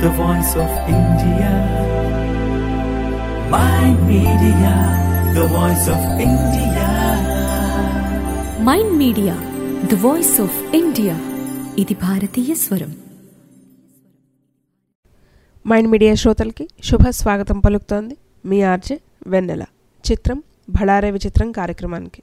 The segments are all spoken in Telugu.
the voice of India. Mind Media, the voice of India. Mind media the voice of India. ఇది భారతీయ స్వరం. మైండ్ మీడియా శ్రోతలకి శుభ స్వాగతం పలుకుతోంది మీ ఆర్జే వెన్నెల. చిత్రం భళారే విచిత్రం కార్యక్రమానికి.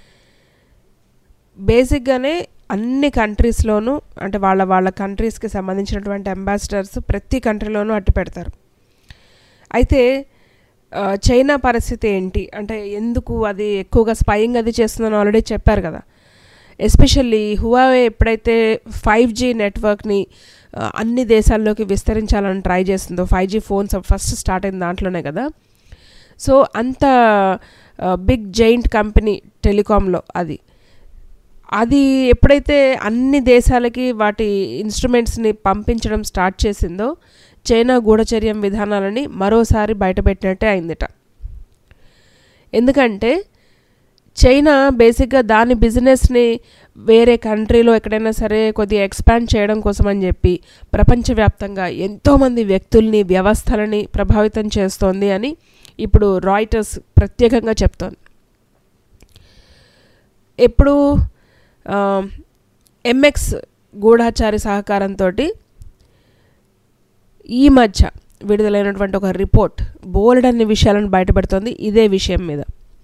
బేసిక్గానే అన్ని కంట్రీస్లోనూ అంటే వాళ్ళ కంట్రీస్కి సంబంధించినటువంటి అంబాసిడర్స్ ప్రతి కంట్రీలోనూ అట్టు పెడతారు. అయితే చైనా పరిస్థితి ఏంటి అంటే ఎందుకు అది ఎక్కువగా స్పైయింగ్ అది చేస్తుందని ఆల్రెడీ చెప్పారు కదా. ఎస్పెషల్లీ హువావే ఎప్పుడైతే 5G నెట్వర్క్ని అన్ని దేశాల్లోకి విస్తరించాలని ట్రై చేస్తుందో, 5G ఫోన్స్ ఫస్ట్ స్టార్ట్ అయిన దాంట్లోనే కదా. సో అంత బిగ్ జైంట్ కంపెనీ టెలికాంలో అది ఎప్పుడైతే అన్ని దేశాలకి వాటి ఇన్స్ట్రుమెంట్స్ని పంపించడం స్టార్ట్ చేసిందో చైనా గూఢచర్యం విధానాలని మరోసారి బయటపెట్టినట్టే అయిందిట. ఎందుకంటే చైనా బేసిక్గా దాని బిజినెస్ని వేరే కంట్రీలో ఎక్కడైనా సరే కొద్దిగా ఎక్స్పాండ్ చేయడం కోసం అని చెప్పి ప్రపంచవ్యాప్తంగా ఎంతోమంది వ్యక్తుల్ని, వ్యవస్థలని ప్రభావితం చేస్తోంది అని ఇప్పుడు రాయిటర్స్ ప్రత్యేకంగా చెప్తోంది. ఎప్పుడు ఎంఎక్స్ గూఢాచారి సహకారంతో ఈ మధ్య విడుదలైనటువంటి ఒక రిపోర్ట్ బోలెడన్ని విషయాలను బయటపెడుతోంది ఇదే విషయం మీద.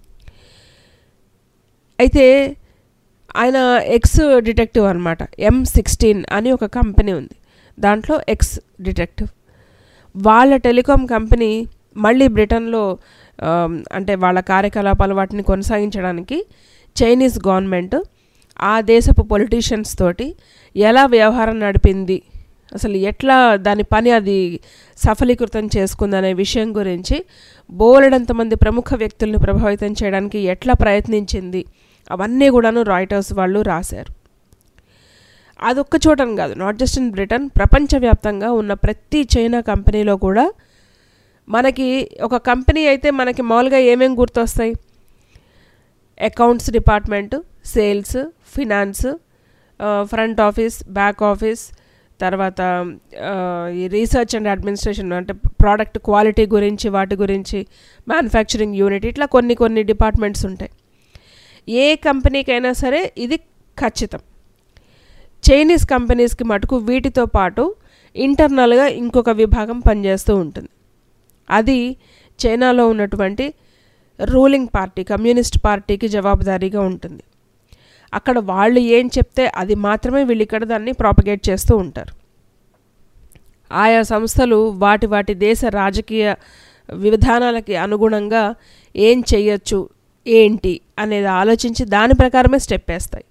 అయితే ఆయన ఎక్స్ డిటెక్టివ్ అనమాట. M16 అని ఒక కంపెనీ ఉంది, దాంట్లో ఎక్స్ డిటెక్టివ్. వాళ్ళ టెలికాం కంపెనీ మళ్ళీ బ్రిటన్లో అంటే వాళ్ళ కార్యకలాపాలు వాటిని కొనసాగించడానికి చైనీస్ గవర్నమెంట్ ఆ దేశపు పొలిటీషియన్స్ తోటి ఎలా వ్యవహారం నడిపింది, అసలు ఎట్లా దాని పని అది సఫలీకృతం చేసుకుందనే విషయం గురించి బోలెడంతమంది ప్రముఖ వ్యక్తుల్ని ప్రభావితం చేయడానికి ఎట్లా ప్రయత్నించింది అవన్నీ కూడాను రాయిటర్స్ వాళ్ళు రాశారు. అదొక్క చోటని కాదు, నాట్ జస్ట్ ఇన్ బ్రిటన్, ప్రపంచవ్యాప్తంగా ఉన్న ప్రతి చైనా కంపెనీలో కూడా మనకి ఒక కంపెనీ అయితే మనకి మామూలుగా ఏమేమి గుర్తొస్తాయి? Accounts department, sales, finance, front office, back office, తర్వాత ఈ రీసెర్చ్ అండ్ అడ్మినిస్ట్రేషన్ అంటే ప్రోడక్ట్ క్వాలిటీ గురించి వాటి గురించి, మ్యానుఫ్యాక్చరింగ్ యూనిట్, ఇట్లా కొన్ని డిపార్ట్మెంట్స్ ఉంటాయి. ఏ కంపెనీకైనా సరే ఇది ఖచ్చితం. చైనీస్ కంపెనీస్కి మటుకు వీటితో పాటు ఇంటర్నల్గా ఇంకొక విభాగం పనిచేస్తూ ఉంటుంది. అది చైనాలో ఉన్నటువంటి రూలింగ్ పార్టీ, కమ్యూనిస్ట్ పార్టీకి జవాబుదారీగా ఉంటుంది. అక్కడ వాళ్ళు ఏం చెప్తే అది మాత్రమే వీళ్ళు ఇక్కడ దాన్ని ప్రాపగేట్ చేస్తూ ఉంటారు. ఆయా సంస్థలు వాటి దేశ రాజకీయ విధానాలకి అనుగుణంగా ఏం చెయ్యొచ్చు ఏంటి అనేది ఆలోచించి దాని ప్రకారమే స్టెప్ వేస్తాయి.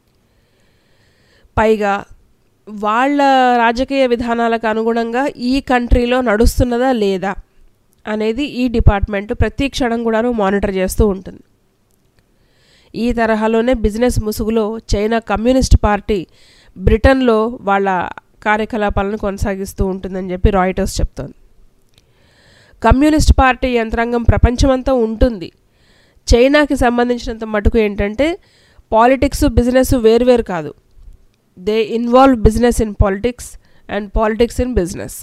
పైగా వాళ్ళ రాజకీయ విధానాలకు అనుగుణంగా ఈ కంట్రీలో నడుస్తున్నదా లేదా అనేది ఈ డిపార్ట్మెంట్ ప్రతి క్షణం కూడాను మానిటర్ చేస్తూ ఉంటుంది. ఈ తరహాలోనే బిజినెస్ ముసుగులో చైనా కమ్యూనిస్ట్ పార్టీ బ్రిటన్లో వాళ్ళ కార్యకలాపాలను కొనసాగిస్తూ ఉంటుందని చెప్పి రాయిటర్స్ చెప్తోంది. కమ్యూనిస్ట్ పార్టీ యంత్రాంగం ప్రపంచమంతా ఉంటుంది. చైనాకి సంబంధించినంత మటుకు ఏంటంటే పాలిటిక్స్, బిజినెస్ వేరువేరు కాదు. They involve business in politics and politics in business.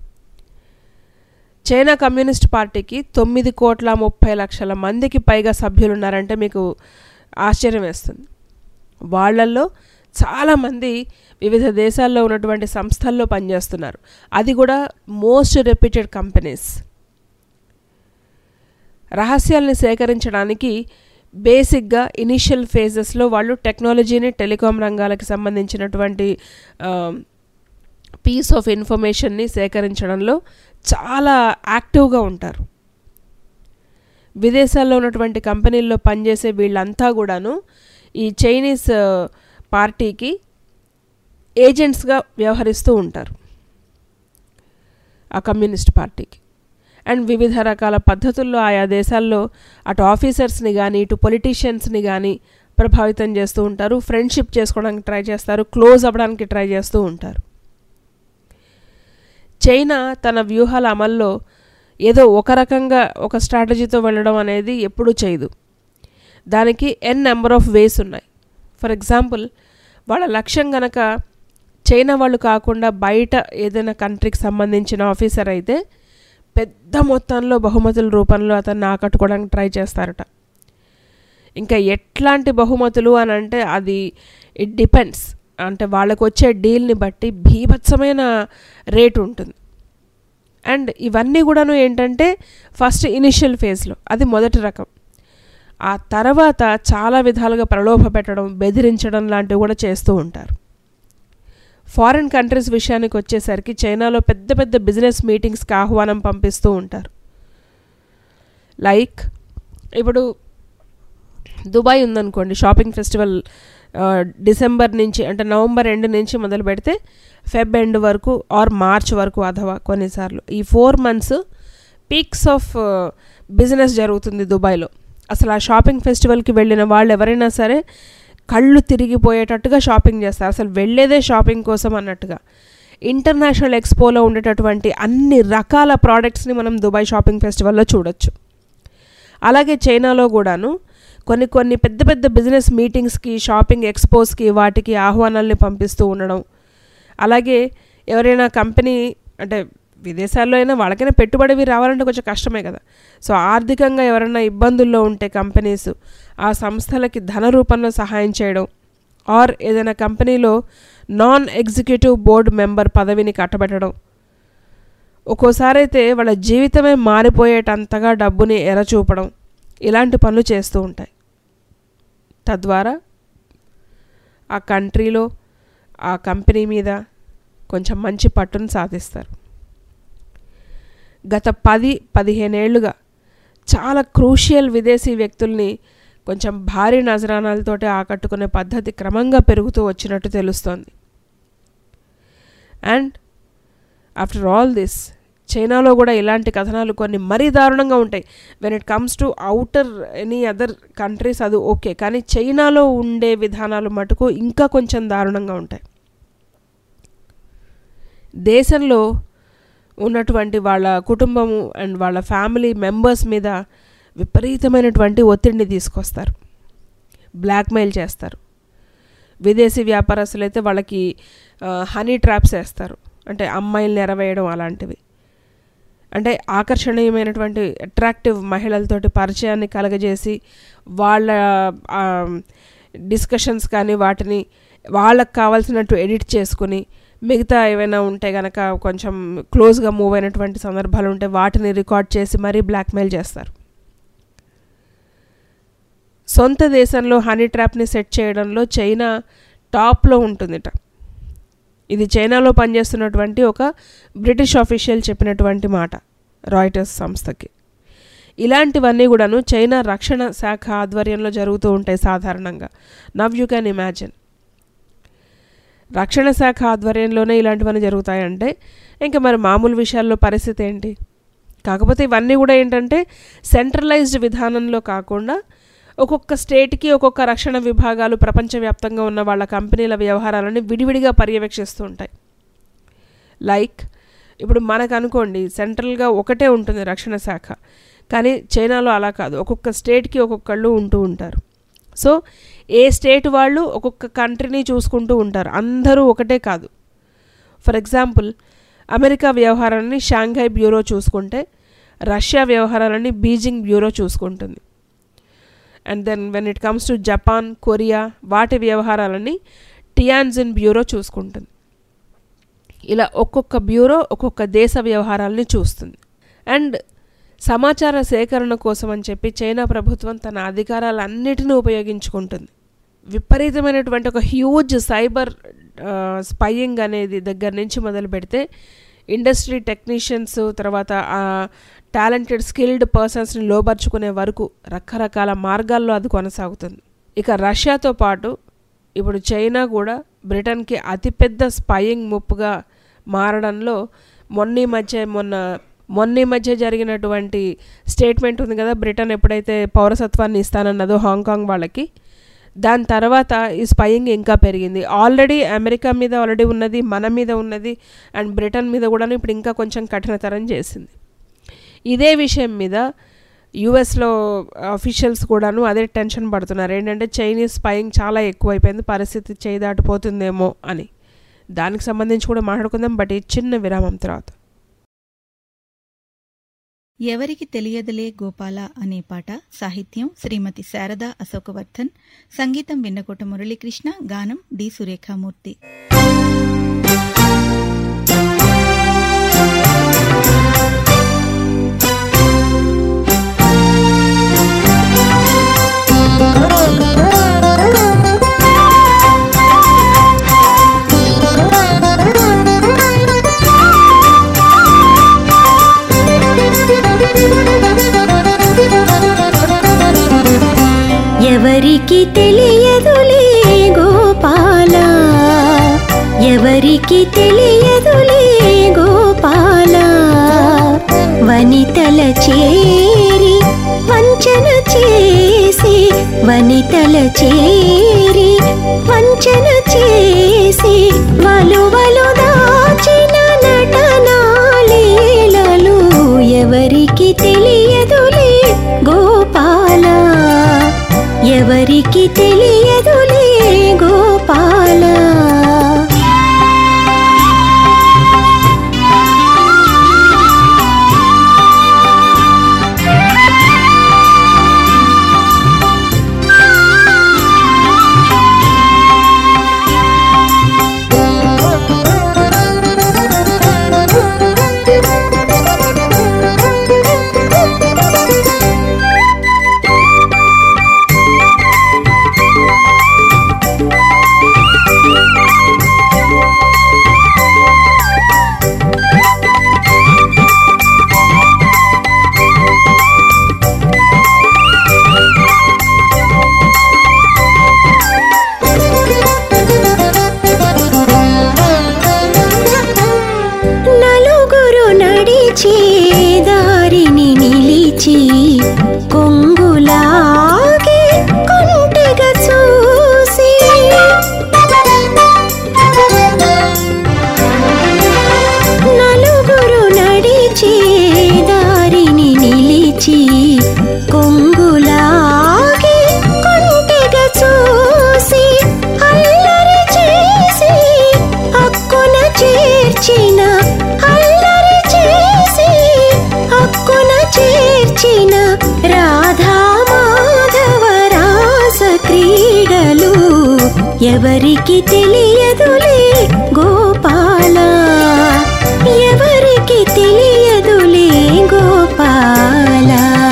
China communist పార్టీకి 9,30,00,000 మందికి పైగా సభ్యులు ఉన్నారంటే మీకు ఆశ్చర్యం వేస్తుంది. వాళ్ళల్లో చాలామంది వివిధ దేశాల్లో ఉన్నటువంటి సంస్థల్లో పనిచేస్తున్నారు. అది కూడా మోస్ట్ రెప్యూటెడ్ కంపెనీస్. రహస్యాల్ని సేకరించడానికి బేసిక్గా ఇనిషియల్ ఫేజెస్లో వాళ్ళు టెక్నాలజీని, టెలికాం రంగాలకు సంబంధించినటువంటి పీస్ ఆఫ్ ఇన్ఫర్మేషన్ని సేకరించడంలో చాలా యాక్టివ్గా ఉంటారు. విదేశాల్లో ఉన్నటువంటి కంపెనీల్లో పనిచేసే వీళ్ళంతా కూడాను ఈ చైనీస్ పార్టీకి ఏజెంట్స్గా వ్యవహరిస్తూ ఉంటారు, ఆ కమ్యూనిస్ట్ పార్టీకి. అండ్ వివిధ రకాల పద్ధతుల్లో ఆయా దేశాల్లో అటు ఆఫీసర్స్ని కానీ ఇటు పొలిటీషియన్స్ని కానీ ప్రభావితం చేస్తూ ఉంటారు. ఫ్రెండ్షిప్ చేసుకోవడానికి ట్రై చేస్తారు, క్లోజ్ అవ్వడానికి ట్రై చేస్తూ ఉంటారు. చైనా తన వ్యూహాల అమల్లో ఏదో ఒక రకంగా ఒక స్ట్రాటజీతో వెళ్ళడం అనేది ఎప్పుడూ చేయదు. దానికి n నెంబర్ ఆఫ్ వేస్ ఉన్నాయి. ఫర్ ఎగ్జాంపుల్, వాళ్ళ లక్ష్యం గనక చైనా వాళ్ళు కాకుండా బయట ఏదైనా కంట్రీకి సంబంధించిన ఆఫీసర్ అయితే పెద్ద మొత్తంలో బహుమతుల రూపంలో అతన్ని ఆకట్టుకోవడానికి ట్రై చేస్తారట. ఇంకా ఎట్లాంటి బహుమతులు అని అంటే అది ఇట్ డిపెండ్స్, అంటే వాళ్ళకు వచ్చే డీల్ని బట్టి భీభత్సమైన రేటు ఉంటుంది. అండ్ ఇవన్నీ కూడాను ఏంటంటే ఫస్ట్ ఇనిషియల్ ఫేజ్లో అది మొదటి రకం. ఆ తర్వాత చాలా విధాలుగా ప్రలోభ పెట్టడం, బెదిరించడం లాంటివి కూడా చేస్తూ ఉంటారు. ఫారిన్ కంట్రీస్ విషయానికి వచ్చేసరికి చైనాలో పెద్ద పెద్ద బిజినెస్ మీటింగ్స్కి ఆహ్వానం పంపిస్తూ ఉంటారు. లైక్ ఇప్పుడు దుబాయ్ ఉందనుకోండి, షాపింగ్ ఫెస్టివల్ డిసెంబర్ నుంచి అంటే నవంబర్ ఎండ్ నుంచి మొదలు పెడితే ఫెబ్ ఎండ్ వరకు ఆర్ మార్చ్ వరకు అథవా కొన్నిసార్లు ఈ 4 months పీక్స్ ఆఫ్ బిజినెస్ జరుగుతుంది దుబాయ్లో. అసలు ఆ షాపింగ్ ఫెస్టివల్కి వెళ్ళిన వాళ్ళు ఎవరైనా సరే కళ్ళు తిరిగిపోయేటట్టుగా షాపింగ్ చేస్తారు, అసలు వెళ్ళేదే షాపింగ్ కోసం అన్నట్టుగా. ఇంటర్నేషనల్ ఎక్స్పోలో ఉండేటటువంటి అన్ని రకాల ప్రోడక్ట్స్ని మనం దుబాయ్ షాపింగ్ ఫెస్టివల్లో చూడొచ్చు. అలాగే చైనాలో కూడాను కొన్ని పెద్ద పెద్ద బిజినెస్ మీటింగ్స్కి, షాపింగ్ ఎక్స్పోస్కి వాటికి ఆహ్వానాల్ని పంపిస్తూ ఉండడం. అలాగే ఎవరైనా కంపెనీ అంటే విదేశాల్లో అయినా వాళ్ళకైనా పెట్టుబడివి రావాలంటే కొంచెం కష్టమే కదా. సో ఆర్థికంగా ఎవరైనా ఇబ్బందుల్లో ఉంటే కంపెనీస్ ఆ సంస్థలకి ధన రూపంలో సహాయం చేయడం, ఆర్ ఏదైనా కంపెనీలో నాన్ ఎగ్జిక్యూటివ్ బోర్డు మెంబర్ పదవిని కట్టబెట్టడం, ఒక్కోసారి అయితే వాళ్ళ జీవితమే మారిపోయేటంతగా డబ్బుని ఎరచూపడం, ఇలాంటి పనులు చేస్తూ ఉంటాయి. తద్వారా ఆ కంట్రీలో ఆ కంపెనీ మీద కొంచెం మంచి పట్టును సాధిస్తారు. గత 10-15 ఏళ్లుగా చాలా క్రూషియల్ విదేశీ వ్యక్తుల్ని కొంచెం భారీ నజరానాలతోటి ఆకట్టుకునే పద్ధతి క్రమంగా పెరుగుతూ వచ్చినట్టు తెలుస్తోంది. అండ్ ఆఫ్టర్ ఆల్ దిస్ చైనాలో కూడా ఇలాంటి కథనాలు కొన్ని మరీ దారుణంగా ఉంటాయి. When it comes to outer any other countries అది ఓకే, కానీ చైనాలో ఉండే విధానాలు మటుకు ఇంకా కొంచెం దారుణంగా ఉంటాయి. దేశంలో ఉన్నటువంటి వాళ్ళ కుటుంబము అండ్ వాళ్ళ ఫ్యామిలీ మెంబర్స్ మీద విపరీతమైనటువంటి ఒత్తిడిని తీసుకొస్తారు, బ్లాక్మెయిల్ చేస్తారు. విదేశీ వ్యాపారస్తులు అయితే వాళ్ళకి హనీ ట్రాప్స్ వేస్తారు, అంటే అమ్మాయిల్ని ఎరవేయడం అలాంటివి. అంటే ఆకర్షణీయమైనటువంటి అట్రాక్టివ్ మహిళలతోటి పరిచయాన్ని కలగజేసి వాళ్ళ డిస్కషన్స్ కానీ వాటిని వాళ్ళకు కావాల్సినట్టు ఎడిట్ చేసుకుని, మిగతా ఏవైనా ఉంటే కనుక కొంచెం క్లోజ్గా మూవ్ అయినటువంటి సందర్భాలు ఉంటే వాటిని రికార్డ్ చేసి మరీ బ్లాక్మెయిల్ చేస్తారు. సొంత దేశంలో హనీ ట్రాప్ని సెట్ చేయడంలో చైనా టాప్లో ఉంటుందిట. ఇది చైనాలో పనిచేస్తున్నటువంటి ఒక బ్రిటిష్ ఆఫీషియల్ చెప్పినటువంటి మాట రాయిటర్స్ సంస్థకి. ఇలాంటివన్నీ కూడాను చైనా రక్షణ శాఖ ఆధ్వర్యంలో జరుగుతూ ఉంటాయి సాధారణంగా. నవ్ యూ క్యాన్ ఇమాజిన్, రక్షణ శాఖ ఆధ్వర్యంలోనే ఇలాంటివన్నీ జరుగుతాయంటే ఇంకా మరి మామూలు విషయాల్లో పరిస్థితి ఏంటి? కాకపోతే ఇవన్నీ కూడా ఏంటంటే సెంట్రలైజ్డ్ విధానంలో కాకుండా ఒక్కొక్క స్టేట్కి ఒక్కొక్క రక్షణ విభాగాలు ప్రపంచవ్యాప్తంగా ఉన్న వాళ్ళ కంపెనీల వ్యవహారాలని విడివిడిగా పర్యవేక్షిస్తూ ఉంటాయి. లైక్ ఇప్పుడు మనకు అనుకోండి సెంట్రల్గా ఒకటే ఉంటుంది రక్షణ శాఖ, కానీ చైనాలో అలా కాదు, ఒక్కొక్క స్టేట్కి ఒక్కొక్కళ్ళు ఉంటూ ఉంటారు. సో ఏ స్టేట్ వాళ్ళు ఒక్కొక్క కంట్రీని చూసుకుంటూ ఉంటారు, అందరూ ఒకటే కాదు. ఫర్ ఎగ్జాంపుల్ అమెరికా వ్యవహారాలని షాంఘై బ్యూరో చూసుకుంటే రష్యా వ్యవహారాలని బీజింగ్ బ్యూరో చూసుకుంటుంది. And then when it comes to Japan, Korea వాటి వ్యవహారాలని టియాన్జిన్ బ్యూరో చూసుకుంటుంది. ఇలా ఒక్కొక్క బ్యూరో ఒక్కొక్క దేశ వ్యవహారాలని చూస్తుంది. అండ్ సమాచార సేకరణ కోసం అని చెప్పి చైనా ప్రభుత్వం తన అధికారాలన్నిటినీ ఉపయోగించుకుంటుంది. విపరీతమైనటువంటి ఒక హ్యూజ్ సైబర్ స్పైయింగ్ అనేది దగ్గర నుంచి మొదలు పెడితే ఇండస్ట్రీ టెక్నీషియన్స్, తర్వాత టాలెంటెడ్ స్కిల్డ్ పర్సన్స్ని లోబర్చుకునే వరకు రకరకాల మార్గాల్లో అది కొనసాగుతుంది. ఇక రష్యాతో పాటు ఇప్పుడు చైనా కూడా బ్రిటన్కి అతిపెద్ద స్పైయింగ్ ముప్పుగా మారడంలో మొన్న మధ్య జరిగినటువంటి స్టేట్మెంట్ ఉంది కదా, బ్రిటన్ ఎప్పుడైతే పౌరసత్వాన్ని ఇస్తానన్నదో హాంకాంగ్ వాళ్ళకి, దాని తర్వాత ఈ స్పైయింగ్ ఇంకా పెరిగింది. ఆల్రెడీ అమెరికా మీద ఆల్రెడీ ఉన్నది, మన మీద ఉన్నది, అండ్ బ్రిటన్ మీద కూడా ఇప్పుడు ఇంకా కొంచెం కఠినతరం చేసింది. ఇదే విషయం మీద యూఎస్లో అఫీషియల్స్ కూడాను అదే టెన్షన్ పడుతున్నారు. ఏంటంటే చైనీస్ స్పైయింగ్ చాలా ఎక్కువైపోయింది, పరిస్థితి చేయి దాటిపోతుందేమో అని. దానికి సంబంధించి కూడా మాట్లాడుకుందాం, బట్ ఈ చిన్న విరామం తర్వాత. ఎవరికి తెలియదులే గోపాల అనే పాట సాహిత్యం శ్రీమతి శారదా అశోకవర్ధన్, సంగీతం విన్నకోట మురళీకృష్ణ, గానం డి సురేఖామూర్తి. ఎవరికి తెలియదులే గోపాల, ఎవరికి తెలియదులే గోపాల, వనితల చేరి వంచన చేసి, వనితల చేరి వంచన చేసి, వలువలు దాచిన నటనాలీలలు ఎవరికి తెలియదులే గోపాల, ఎవరికి తెలియదులే గోపాల. దారిని నిలిచి కొంగులాగే కొంటెగా చూసి, నలుగురు నడిచే దారిని నిలిచి కొంగులాగే కొంటెగా చూసి, అల్లరి చేసి అక్కున చేర్చిన, అల్లరి చేసి అక్కున చేర్చిన రాధా మాధవ రాస క్రీడలు ఎవరికి తెలియదులే గోపాల, ఎవరికి తెలియదులే గోపాల.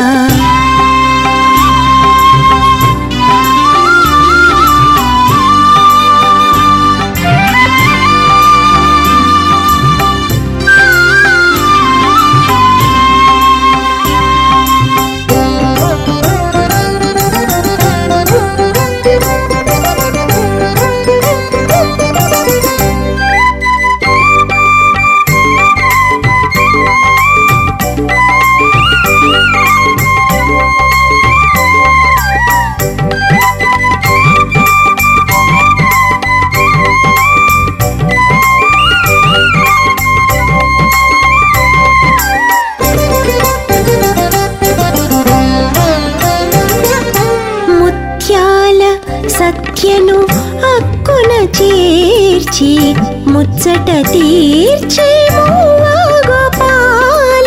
సత్యను అక్కున చేర్చి ముచ్చట తీర్చే మూవా గోపాల,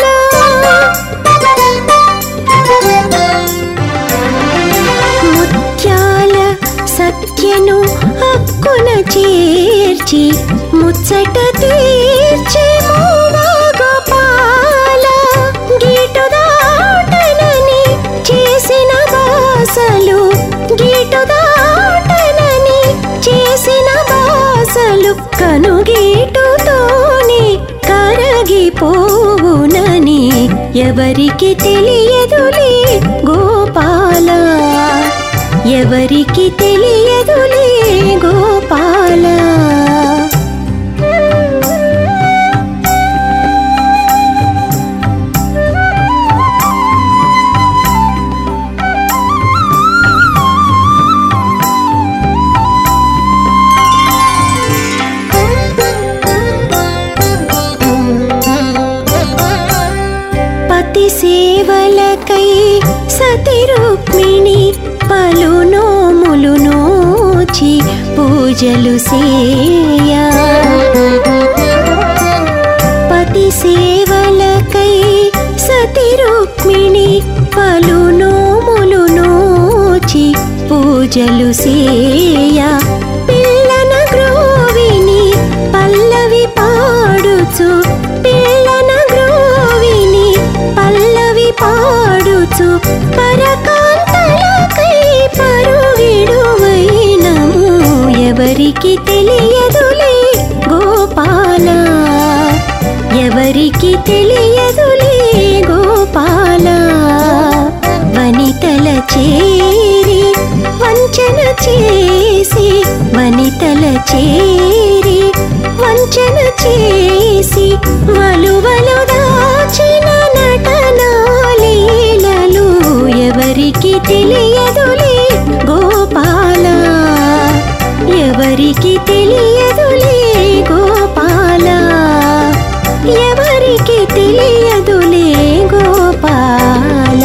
ముత్యాల సత్యను అక్కున చేర్చి ముచ్చట తీర్చే మూవా గోపాల, గీటు దాటనని చేసిన బాసలు, గీటు దాటనని చేసిన బాసలు కనుగీటుతోనే కరగిపోవునని ఎవరికి తెలియదులే గోపాల, ఎవరికి తెలియదులే గోపాల. సేవలకై సతి రుక్మిణి పలు నోములు నోచి పూజలు సేయా పతి సేవలకై సతి రుక్మిణి పలు నోములు నోచి పూజలు సేయా పిల్లన గ్రోవిని పల్లవి పాడుచు పిల్లన గ్రోవిని పల్లవి పాడుచు పరకాంతలకై పరుగిడువైనము ఎవరికి తెలియదులే గోపాల ఎవరికి తెలియదులే గోపాల వనితల చేరి వంచన చేసి వనితల చేరి వంచన చేసి వలువలు దాచిన నటనాలీలలు ఎవరికి తెలియదులే గోపాల ఎవరికి తెలియదులే గోపాల ఎవరికి తెలియదులే గోపాల.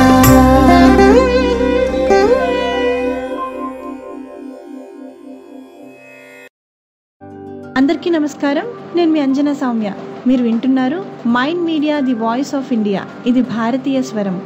అందరికీ నమస్కారం. నేను మీ అంజనా సౌమ్య. మీరు వింటున్నారు mind media the voice of India. ఇది భారతీయ స్వరం.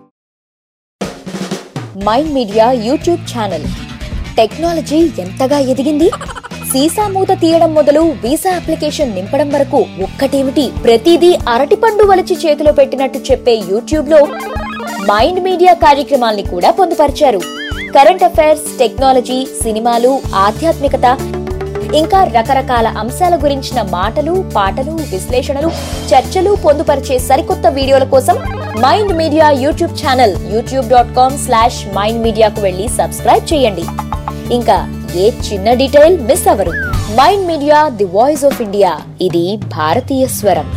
Mind media YouTube channel technology ఎంతగా ఎదిగింది. సీసా మూత తీయడం మొదలు వీసా అప్లికేషన్ నింపడం వరకు ఒక్కటేమిటి ప్రతిదీ అరటిపండు వలిచి చేతిలో పెట్టినట్టు చెప్పే యూట్యూబ్ లో మైండ్ మీడియా కార్యక్రమాల్ని కూడా పొందుపరిచారు. కరెంట్ అఫైర్స్, టెక్నాలజీ, సినిమాలు, ఆధ్యాత్మికత, ఇంకా రకరకాల అంశాల గురించిన మాటలు, పాటలు, విశ్లేషణలు, చర్చలు పొందుపరిచే సరికొత్త వీడియోల కోసం mind media YouTube channel youtube.com/mindmedia కు వెళ్లి సబ్స్క్రైబ్ చేయండి. ఇంకా ఏ చిన్న డీటెయిల్ మిస్ అవ్వరు. Mind media the voice of India. ఇది భారతీయ స్వరం.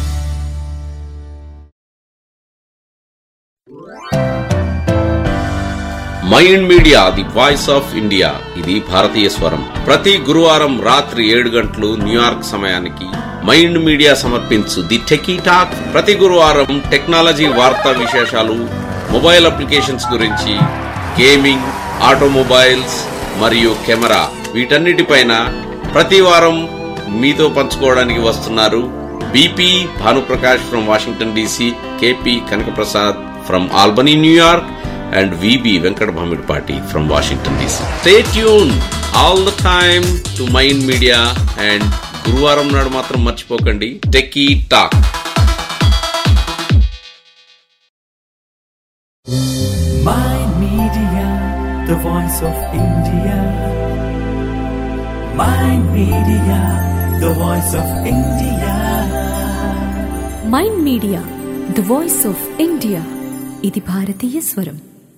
Mind media the voice of India. ఇది భారతీయ స్వరం. ప్రతి గురువారం రాత్రి 7 గంటలు న్యూయార్క్ సమయానికి మైండ్ మీడియా సమర్పించు ది టెకీ టాక్. ప్రతి గురువారం టెక్నాలజీ వార్తా విశేషాలు, మొబైల్ అప్లికేషన్స్ గురించి, గేమింగ్, ఆటోమొబైల్స్ మరియు కెమెరా, వీటన్నిటిపైన ప్రతి వారం మీతో పంచుకోవడానికి వస్తున్నారు BP Bhanuprakash from Washington DC, KP Kanakaprasad from Albany New York, and VB Venkat Bhamidpati from Washington DC. Stay tuned all the time to Mind Media and Guruvaram nadu matram marchipokandi Techie Talk. Mind Media, the voice of India. Mind Media, the voice of India. Mind media the voice of India. ఇది భారతీయ స్వరం.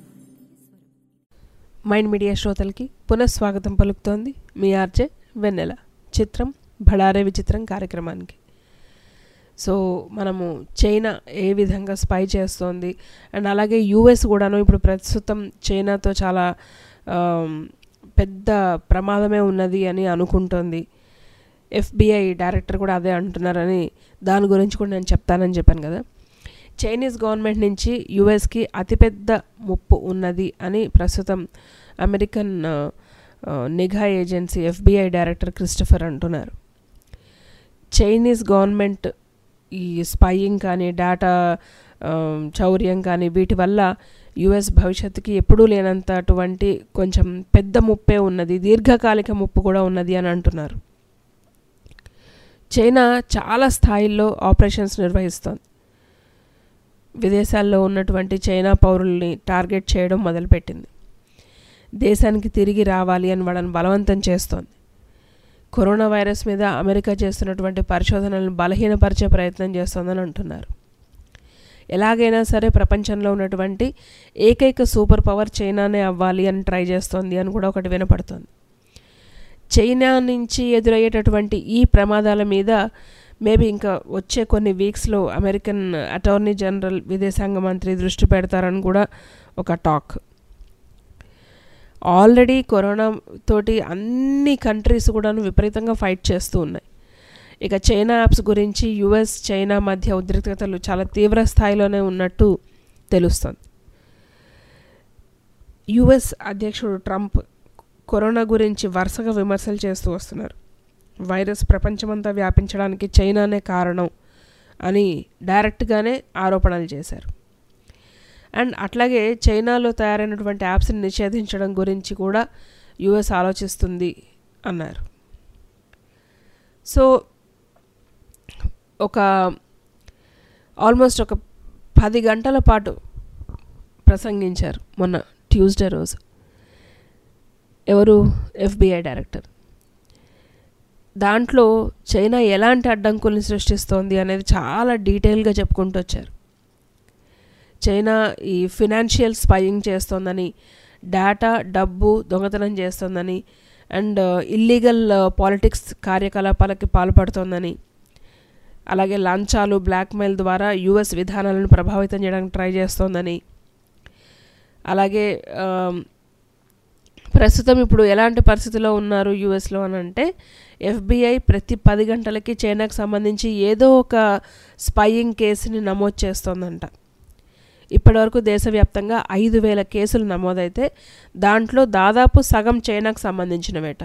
మైండ్ మీడియా శ్రోతలకి పునఃస్వాగతం పలుకుతోంది మీ ఆర్జే వెన్నెల. చిత్రం భడారే విచిత్రం కార్యక్రమానికి. సో మనము చైనా ఏ విధంగా స్పై చేస్తోంది అండ్ అలాగే యూఎస్ కూడాను ఇప్పుడు ప్రస్తుతం చైనాతో చాలా పెద్ద ప్రమాదమే ఉన్నది అని అనుకుంటోంది. FBI డైరెక్టర్ కూడా అదే అంటున్నారని దాని గురించి కూడా నేను చెప్తానని చెప్పాను కదా. చైనీస్ గవర్నమెంట్ నుంచి యుఎస్కి అతిపెద్ద ముప్పు ఉన్నది అని ప్రస్తుతం అమెరికన్ నిఘా ఏజెన్సీ FBI డైరెక్టర్ క్రిస్టఫర్ అంటున్నారు. చైనీస్ గవర్నమెంట్ ఈ స్పైయింగ్ కానీ డేటా చౌర్యం కానీ వీటి వల్ల యుఎస్ భవిష్యత్తుకి ఎప్పుడూ లేనంత అటువంటి కొంచెం పెద్ద ముప్పే ఉన్నది, దీర్ఘకాలిక ముప్పు కూడా ఉన్నది అని అంటున్నారు. చైనా చాలా స్థాయిల్లో ఆపరేషన్స్ నిర్వహిస్తోంది. విదేశాల్లో ఉన్నటువంటి చైనా పౌరుల్ని టార్గెట్ చేయడం మొదలుపెట్టింది. దేశానికి తిరిగి రావాలి అని వాళ్ళని బలవంతం చేస్తోంది. కరోనా వైరస్ మీద అమెరికా చేస్తున్నటువంటి పరిశోధనలను బలహీనపరిచే ప్రయత్నం చేస్తోందని అంటున్నారు. ఎలాగైనా సరే ప్రపంచంలో ఉన్నటువంటి ఏకైక సూపర్ పవర్ చైనానే అవ్వాలి అని ట్రై చేస్తోంది అని కూడా ఒకటి వినపడుతోంది. చైనా నుంచి ఎదురయ్యేటటువంటి ఈ ప్రమాదాల మీద మేబీ ఇంకా వచ్చే కొన్ని వీక్స్లో అమెరికన్ అటార్నీ జనరల్, విదేశాంగ మంత్రి దృష్టి పెడతారని కూడా ఒక టాక్. ఆల్రెడీ కరోనా తోటి అన్ని కంట్రీస్ కూడాను విపరీతంగా ఫైట్ చేస్తూ ఉన్నాయి. ఇక చైనా యాప్స్ గురించి యుఎస్ చైనా మధ్య ఉద్రిక్తతలు చాలా తీవ్ర స్థాయిలోనే ఉన్నట్టు తెలుస్తుంది. యుఎస్ అధ్యక్షుడు ట్రంప్ కరోనా గురించి వరుసగా విమర్శలు చేస్తూ వస్తున్నారు. వైరస్ ప్రపంచమంతా వ్యాపించడానికి చైనానే కారణం అని డైరెక్ట్గానే ఆరోపణలు చేశారు. అండ్ అట్లాగే చైనాలో తయారైనటువంటి యాప్స్ని నిషేధించడం గురించి కూడా యుఎస్ ఆలోచిస్తుంది అన్నారు. సో ఆల్మోస్ట్ ఒక 10 గంటల పాటు ప్రసంగించారు మొన్న ట్యూస్డే రోజు. ఎవరు? FBI director. దాంట్లో చైనా ఎలాంటి అడ్డంకుల్ని సృష్టిస్తోంది అనేది చాలా డీటెయిల్గా చెప్పుకుంటూ వచ్చారు. చైనా ఈ ఫినాన్షియల్ స్పైయింగ్ చేస్తోందని, డేటా డబ్బు దొంగతనం చేస్తోందని, అండ్ ఇల్లీగల్ పాలిటిక్స్ కార్యకలాపాలకి పాల్పడుతోందని, అలాగే లంచాలు బ్లాక్మెయిల్ ద్వారా యుఎస్ విధానాలను ప్రభావితం చేయడానికి ట్రై చేస్తోందని, అలాగే ప్రస్తుతం ఇప్పుడు ఎలాంటి పరిస్థితిలో ఉన్నారు యుఎస్లో అని అంటే FBI ప్రతి 10 గంటలకి చైనాకు సంబంధించి ఏదో ఒక స్పైయింగ్ కేసుని నమోదు చేస్తోందంట. ఇప్పటివరకు దేశవ్యాప్తంగా 5,000 కేసులు నమోదైతే దాంట్లో దాదాపు సగం చైనాకు సంబంధించినవేట.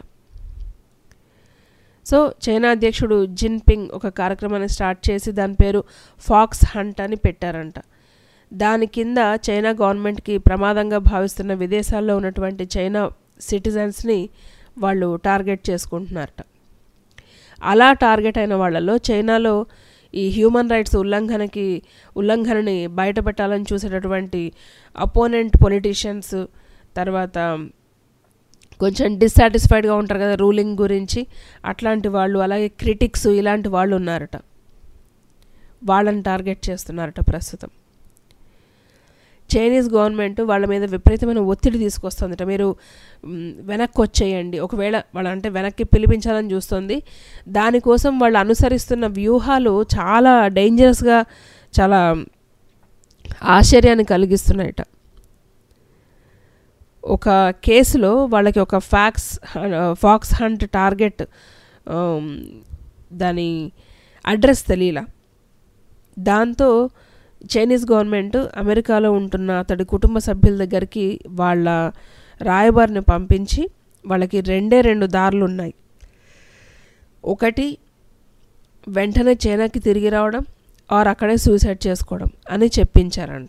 సో చైనా అధ్యక్షుడు జిన్పింగ్ ఒక కార్యక్రమాన్ని స్టార్ట్ చేసి దాని పేరు ఫాక్స్ హంట్ అని పెట్టారంట. దాని కింద చైనా గవర్నమెంట్కి ప్రమాదంగా భావిస్తున్న విదేశాల్లో ఉన్నటువంటి చైనా సిటిజన్స్ని వాళ్ళు టార్గెట్ చేసుకుంటున్నారట. అలా టార్గెట్ అయిన వాళ్ళలో చైనాలో ఈ హ్యూమన్ రైట్స్ ఉల్లంఘనని బయటపెట్టాలని చూసేటటువంటి అపోనెంట్ పొలిటీషియన్స్, తర్వాత కొంచెం డిస్సాటిస్ఫైడ్గా ఉంటారు కదా రూలింగ్ గురించి, అట్లాంటి వాళ్ళు, అలాగే క్రిటిక్స్, ఇలాంటి వాళ్ళు ఉన్నారట. వాళ్ళని టార్గెట్ చేస్తున్నారట ప్రస్తుతం. చైనీస్ గవర్నమెంట్ వాళ్ళ మీద విపరీతమైన ఒత్తిడి తీసుకొస్తుందట. మీరు వెనక్కి వచ్చేయండి, ఒకవేళ వాళ్ళంటే వెనక్కి పిలిపించాలని చూస్తుంది. దానికోసం వాళ్ళు అనుసరిస్తున్న వ్యూహాలు చాలా డేంజరస్గా, చాలా ఆశ్చర్యాన్ని కలిగిస్తున్నాయట. ఒక కేసులో వాళ్ళకి ఒక ఫాక్స్ హంట్ టార్గెట్ దాని అడ్రస్ తెలియలా. దాంతో చైనీస్ గవర్నమెంట్ అమెరికాలో ఉంటున్న అతడి కుటుంబ సభ్యుల దగ్గరికి వాళ్ళ రాయబారిని పంపించి వాళ్ళకి 2 దారులు ఉన్నాయి. ఒకటి వెంటనే చైనాకి తిరిగి రావడం, ఆర్ అక్కడే సూసైడ్ చేసుకోవడం అని చెప్పించారంట.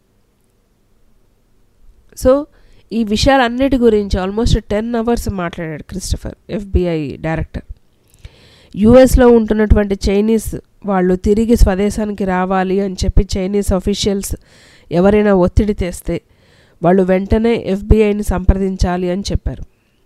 సో ఈ విషయాలన్నిటి గురించి ఆల్మోస్ట్ 10 అవర్స్ మాట్లాడాడు క్రిస్టఫర్, FBI డైరెక్టర్. యుఎస్లో ఉంటున్నటువంటి చైనీస్ వాళ్ళు తిరిగి స్వదేశానికి రావాలి అని చెప్పి చైనీస్ అఫీషియల్స్ ఎవరైనా ఒత్తిడి తెస్తే వాళ్ళు వెంటనే FBIని సంప్రదించాలి అని చెప్పారు.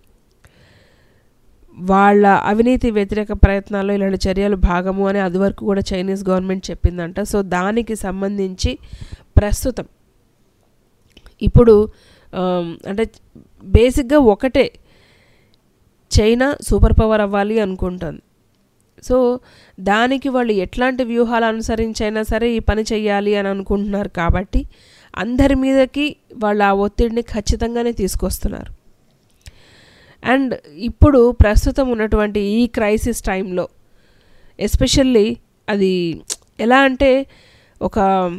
వాళ్ళ అవినీతి వ్యతిరేక ప్రయత్నాల్లో ఇలాంటి చర్యలు భాగము అని అదివరకు కూడా చైనీస్ గవర్నమెంట్ చెప్పిందంట. సో దానికి సంబంధించి ప్రస్తుతం ఇప్పుడు అంటే బేసిక్గా ఒకటే, చైనా సూపర్ పవర్ అవ్వాలి అనుకుంటుంది. సో దానికి వాళ్ళు ఎట్లాంటి వ్యూహాలు అనుసరించైనా సరే ఈ పని చెయ్యాలి అని అనుకుంటున్నారు. కాబట్టి అందరి మీదకి వాళ్ళు ఆ ఒత్తిడిని ఖచ్చితంగానే తీసుకొస్తున్నారు. అండ్ ఇప్పుడు ప్రస్తుతం ఉన్నటువంటి ఈ క్రైసిస్ టైంలో ఎస్పెషల్లీ అది ఎలా అంటే ఒక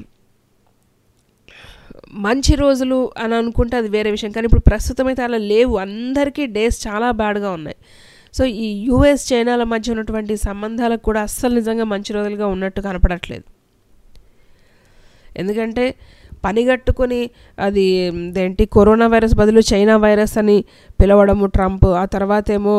మంచి రోజులు అని అనుకుంటే అది వేరే విషయం, కానీ ఇప్పుడు ప్రస్తుతం అయితే అలా లేవు. అందరికీ డేస్ చాలా బ్యాడ్గా ఉన్నాయి. సో ఈ యుఎస్ చైనాల మధ్య ఉన్నటువంటి సంబంధాలకు కూడా అస్సలు నిజంగా మంచి రోజులుగా ఉన్నట్టు కనపడట్లేదు. ఎందుకంటే పనిగట్టుకొని అది ఏంటి కరోనా వైరస్ బదులు చైనా వైరస్ అని పిలవడము ట్రంప్, ఆ తర్వాత ఏమో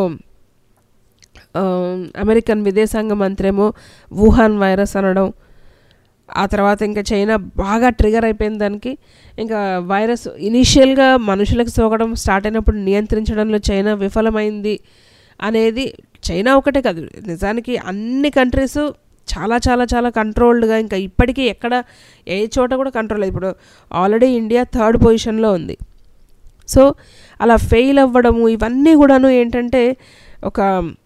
అమెరికన్ విదేశాంగ మంత్రి ఏమో వుహాన్ వైరస్ అనడం, ఆ తర్వాత ఇంకా చైనా బాగా ట్రిగర్ అయిపోయింది దానికి. ఇంకా వైరస్ ఇనీషియల్గా మనుషులకు సోకడం స్టార్ట్ అయినప్పుడు నియంత్రించడంలో చైనా విఫలమైంది అనేది చైనా ఒకటే కాదు, నిజానికి అన్ని కంట్రీస్ చాలా చాలా చాలా కంట్రోల్డ్గా, ఇంకా ఇప్పటికీ ఎక్కడ ఏ చోట కూడా కంట్రోల్ లేదు. ఇప్పుడు ఆల్రెడీ ఇండియా 3rd పొజిషన్లో ఉంది. సో అలా ఫెయిల్ అవ్వడము ఇవన్నీ కూడాను ఏంటంటే ఒక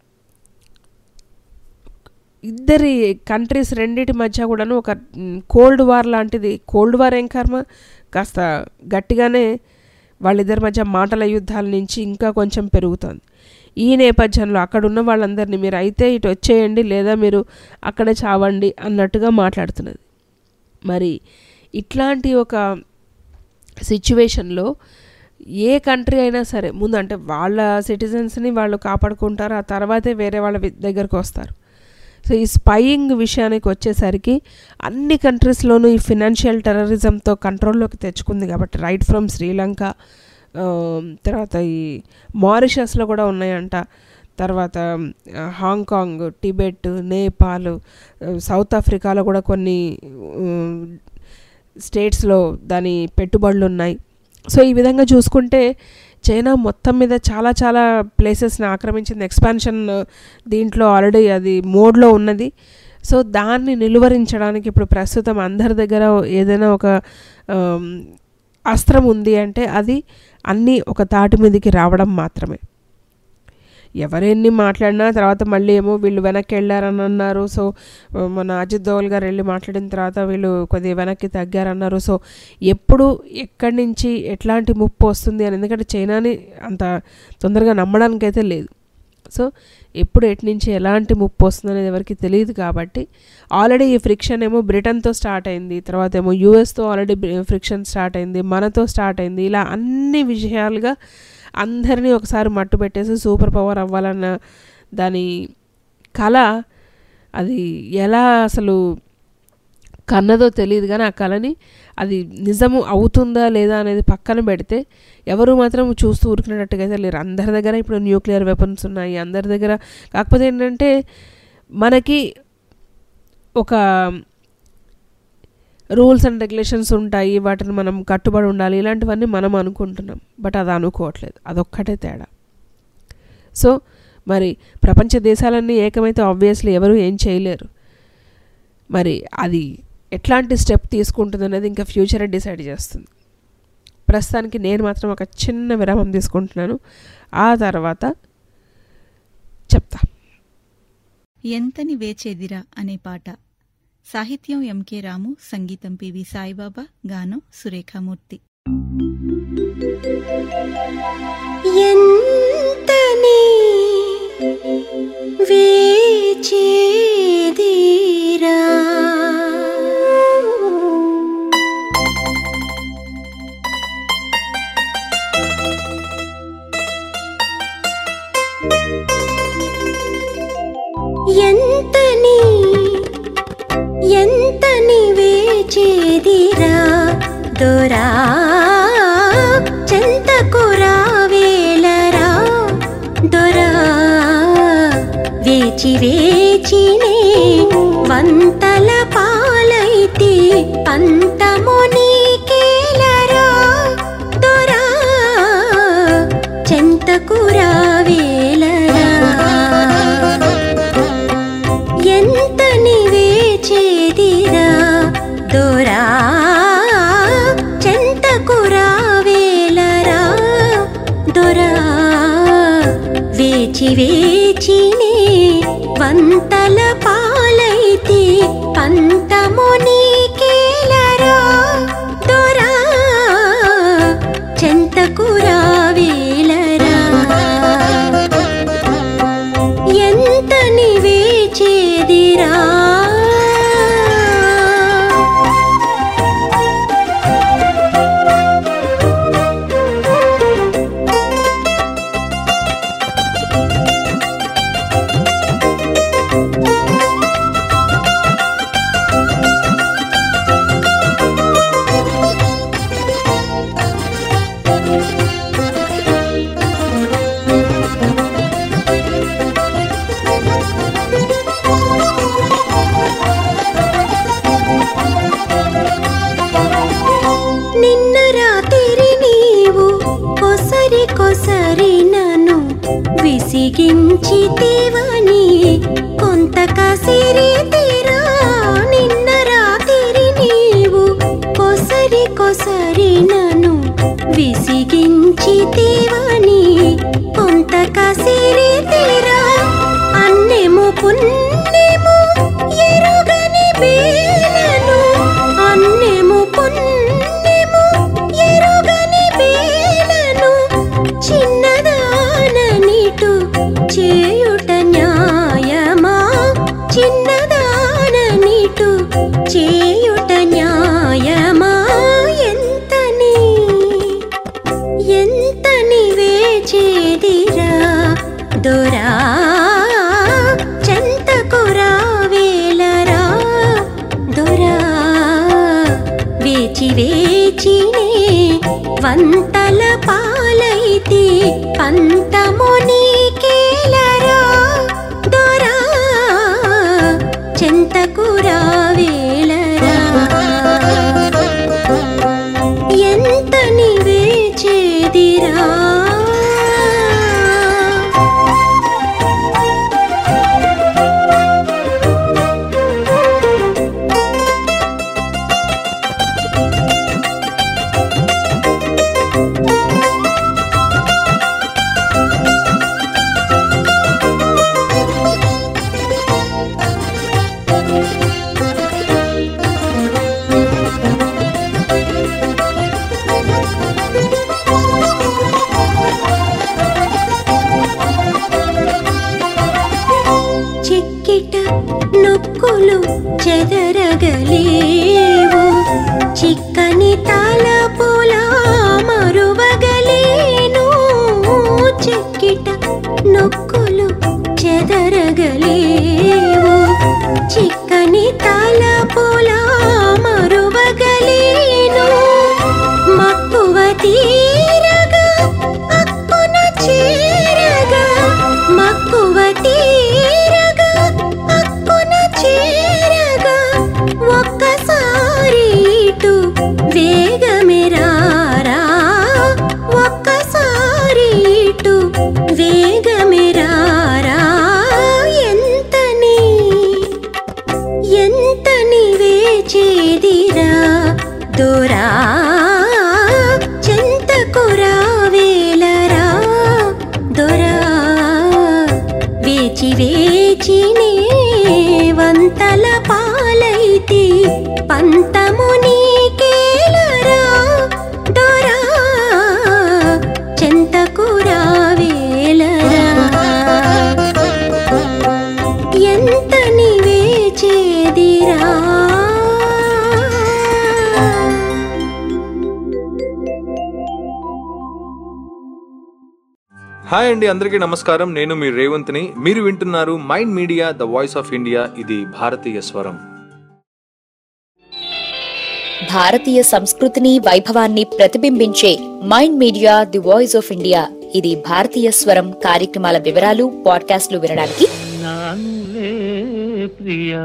ఇద్దరి కంట్రీస్ రెండింటి మధ్య కూడాను ఒక కోల్డ్ వార్ లాంటిది. కోల్డ్ వార్ ఏం కర్మ, కాస్త గట్టిగానే వాళ్ళిద్దరి మధ్య మాటల యుద్ధాల నుంచి ఇంకా కొంచెం పెరుగుతుంది. ఈ నేపథ్యంలో అక్కడ ఉన్న వాళ్ళందరినీ మీరు అయితే ఇటు వచ్చేయండి లేదా మీరు అక్కడే చావండి అన్నట్టుగా మాట్లాడుతున్నది. మరి ఇట్లాంటి ఒక సిచ్యువేషన్లో ఏ కంట్రీ అయినా సరే ముందు అంటే వాళ్ళ సిటిజన్స్ని వాళ్ళు కాపాడుకుంటారు, ఆ తర్వాతే వేరే వాళ్ళ దగ్గరకు వస్తారు. సో ఈ స్పైయింగ్ విషయానికి వచ్చేసరికి అన్ని కంట్రీస్లోనూ ఈ ఫినాన్షియల్ టెర్రరిజంతో కంట్రోల్లోకి తెచ్చుకుంది కాబట్టి రైట్ ఫ్రమ్ శ్రీలంక, తర్వాత ఈ మారిషస్లో కూడా ఉన్నాయంట, తర్వాత హాంకాంగ్, టిబెట్, నేపాల్, సౌత్ ఆఫ్రికాలో కూడా కొన్ని స్టేట్స్లో దాని పెట్టుబడులు ఉన్నాయి. సో ఈ విధంగా చూసుకుంటే చైనా మొత్తం మీద చాలా చాలా ప్లేసెస్ని ఆక్రమించింది. ఎక్స్పాన్షన్ దీంట్లో ఆల్రెడీ అది మోడ్లో ఉన్నది. సో దాన్ని నిలువరించడానికి ఇప్పుడు ప్రస్తుతం అందరి దగ్గర ఏదైనా ఒక అస్త్రం ఉంది అంటే అది అన్నీ ఒక తాటి మీదకి రావడం మాత్రమే. ఎవరెన్ని మాట్లాడినా తర్వాత మళ్ళీ ఏమో వీళ్ళు వెనక్కి వెళ్ళారని అన్నారు. సో మన అజిత్ దోవల్ గారు వెళ్ళి మాట్లాడిన తర్వాత వీళ్ళు కొద్దిగా వెనక్కి తగ్గారన్నారు. సో ఎప్పుడు ఎక్కడి నుంచి ఎట్లాంటి ముప్పు వస్తుంది అని, ఎందుకంటే చైనాని అంత తొందరగా నమ్మడానికి అయితే లేదు. సో ఎప్పుడు ఎటు నుంచి ఎలాంటి ముప్పు వస్తుంది అనేది ఎవరికి తెలియదు. కాబట్టి ఆల్రెడీ ఈ ఫ్రిక్షన్ ఏమో బ్రిటన్తో స్టార్ట్ అయింది, తర్వాత ఏమో యూఎస్తో ఆల్రెడీ ఫ్రిక్షన్ స్టార్ట్ అయింది, మనతో స్టార్ట్ అయింది. ఇలా అన్ని విషయాలుగా అందరినీ ఒకసారి మట్టు పెట్టేసి సూపర్ పవర్ అవ్వాలన్న దాని కళ అది ఎలా అసలు కన్నదో తెలియదు. కానీ ఆ కళని అది నిజము అవుతుందా లేదా అనేది పక్కన పెడితే ఎవరు మాత్రం చూస్తూ ఊరుకునేటట్టుగా అయితే లేరు. అందరి దగ్గర ఇప్పుడు న్యూక్లియర్ వెపన్స్ ఉన్నాయి, అందరి దగ్గర. కాకపోతే ఏంటంటే మనకి ఒక రూల్స్ అండ్ రెగ్యులేషన్స్ ఉంటాయి, వాటిని మనం కట్టుబడి ఉండాలి, ఇలాంటివన్నీ మనం అనుకుంటున్నాం. బట్ అది అనుకోవట్లేదు, అదొక్కటే తేడా. సో మరి ప్రపంచ దేశాలన్నీ ఏకమైతే ఆబ్వియస్లీ ఎవరు ఏం చేయలేరు. మరి అది ఎట్లాంటి స్టెప్ తీసుకుంటుంది అనేది ఇంకా ఫ్యూచరే డిసైడ్ చేస్తుంది. ప్రస్తుతానికి నేను మాత్రం ఒక చిన్న విరామం తీసుకుంటున్నాను, ఆ తర్వాత చెప్తా. ఎంతని వేచేదిరా అనే పాట. సాహిత్యం ఎంకే రాము, సంగీతం పివి సాయిబాబా, గానం సురేఖామూర్తి. ఎంతని వేచేదిరా ఎంతని వేచేదిరా దొరా చెంతకురా వేలరా దొరా వేచి వేచినే వంతల పాలైతే అంతము నీకేలరా దొరా చెంతకురా వేలరా ఎంతని వేచేదిరా దొరా చెంతకురా వేలరా దొరా వేచి వేచినే వంతల పాలైతే అంతము నీకేలరా దొరా చెంతకురా వేలరా ఎంతని వేచేదిరా నిన్న రాత్రి నీవు కొసరి కొసరి నన్ను విసిగించితివని కొంత కసిరి తీరా. నిన్న రాత్రి నీవు కొసరి కొసరి నన్ను విసిగించితివని కొంత కసిరి తీరా. అన్నెము పుణ్యము ఎరుగని బేలను అన్నెము పుణ్యము ఎరుగని బేలను చిన్నదాననిటు చేయుట న్యాయమా చిన్నదాననిటు చేయుట న్యాయమా ఎంతని వేచి వేచినే వంతల పాలైతి పంతము నీకేలరా దొరా చెంతకు రావేలరా ఎంత నివేచేదిరా నొక్కులు చెదరగలేవు చిక్కని తలపుల మరువగలేను చిక్కిట నొక్కులు చెదరగలేవు చిక్కని తలపుల మరువగలేను మక్కువ తీరగా అక్కున చేరగా మక్కువ తీరగా అక్కున చేరగా ఒక్కసారి ఇటు వేగమెరారా ఒక్కసారి ఇటు వేగమెరారా ఎంతని వేచేదిరా దొరా చెంతకు రావేలరా దొరా వేచి వేచినే వంతల పాలైతి పంతము నీకేలరా దొరా చెంతకు రావేలరా ఎంత నివేచేదిరా హాయ్ అండి, అందరికీ నమస్కారం. నేను మీ రేవంత్ని. మీరు వింటున్నారు mind media the voice of India. ఇది భారతీయ స్వరం. భారతీయ సంస్కృతిని వైభవాన్ని ప్రతిబింబించే mind media the voice of India. ఇది భారతీయ స్వరం కార్యక్రమాల వివరాలు పాడ్కాస్ట్లు వినడానికి నానులే ప్రియా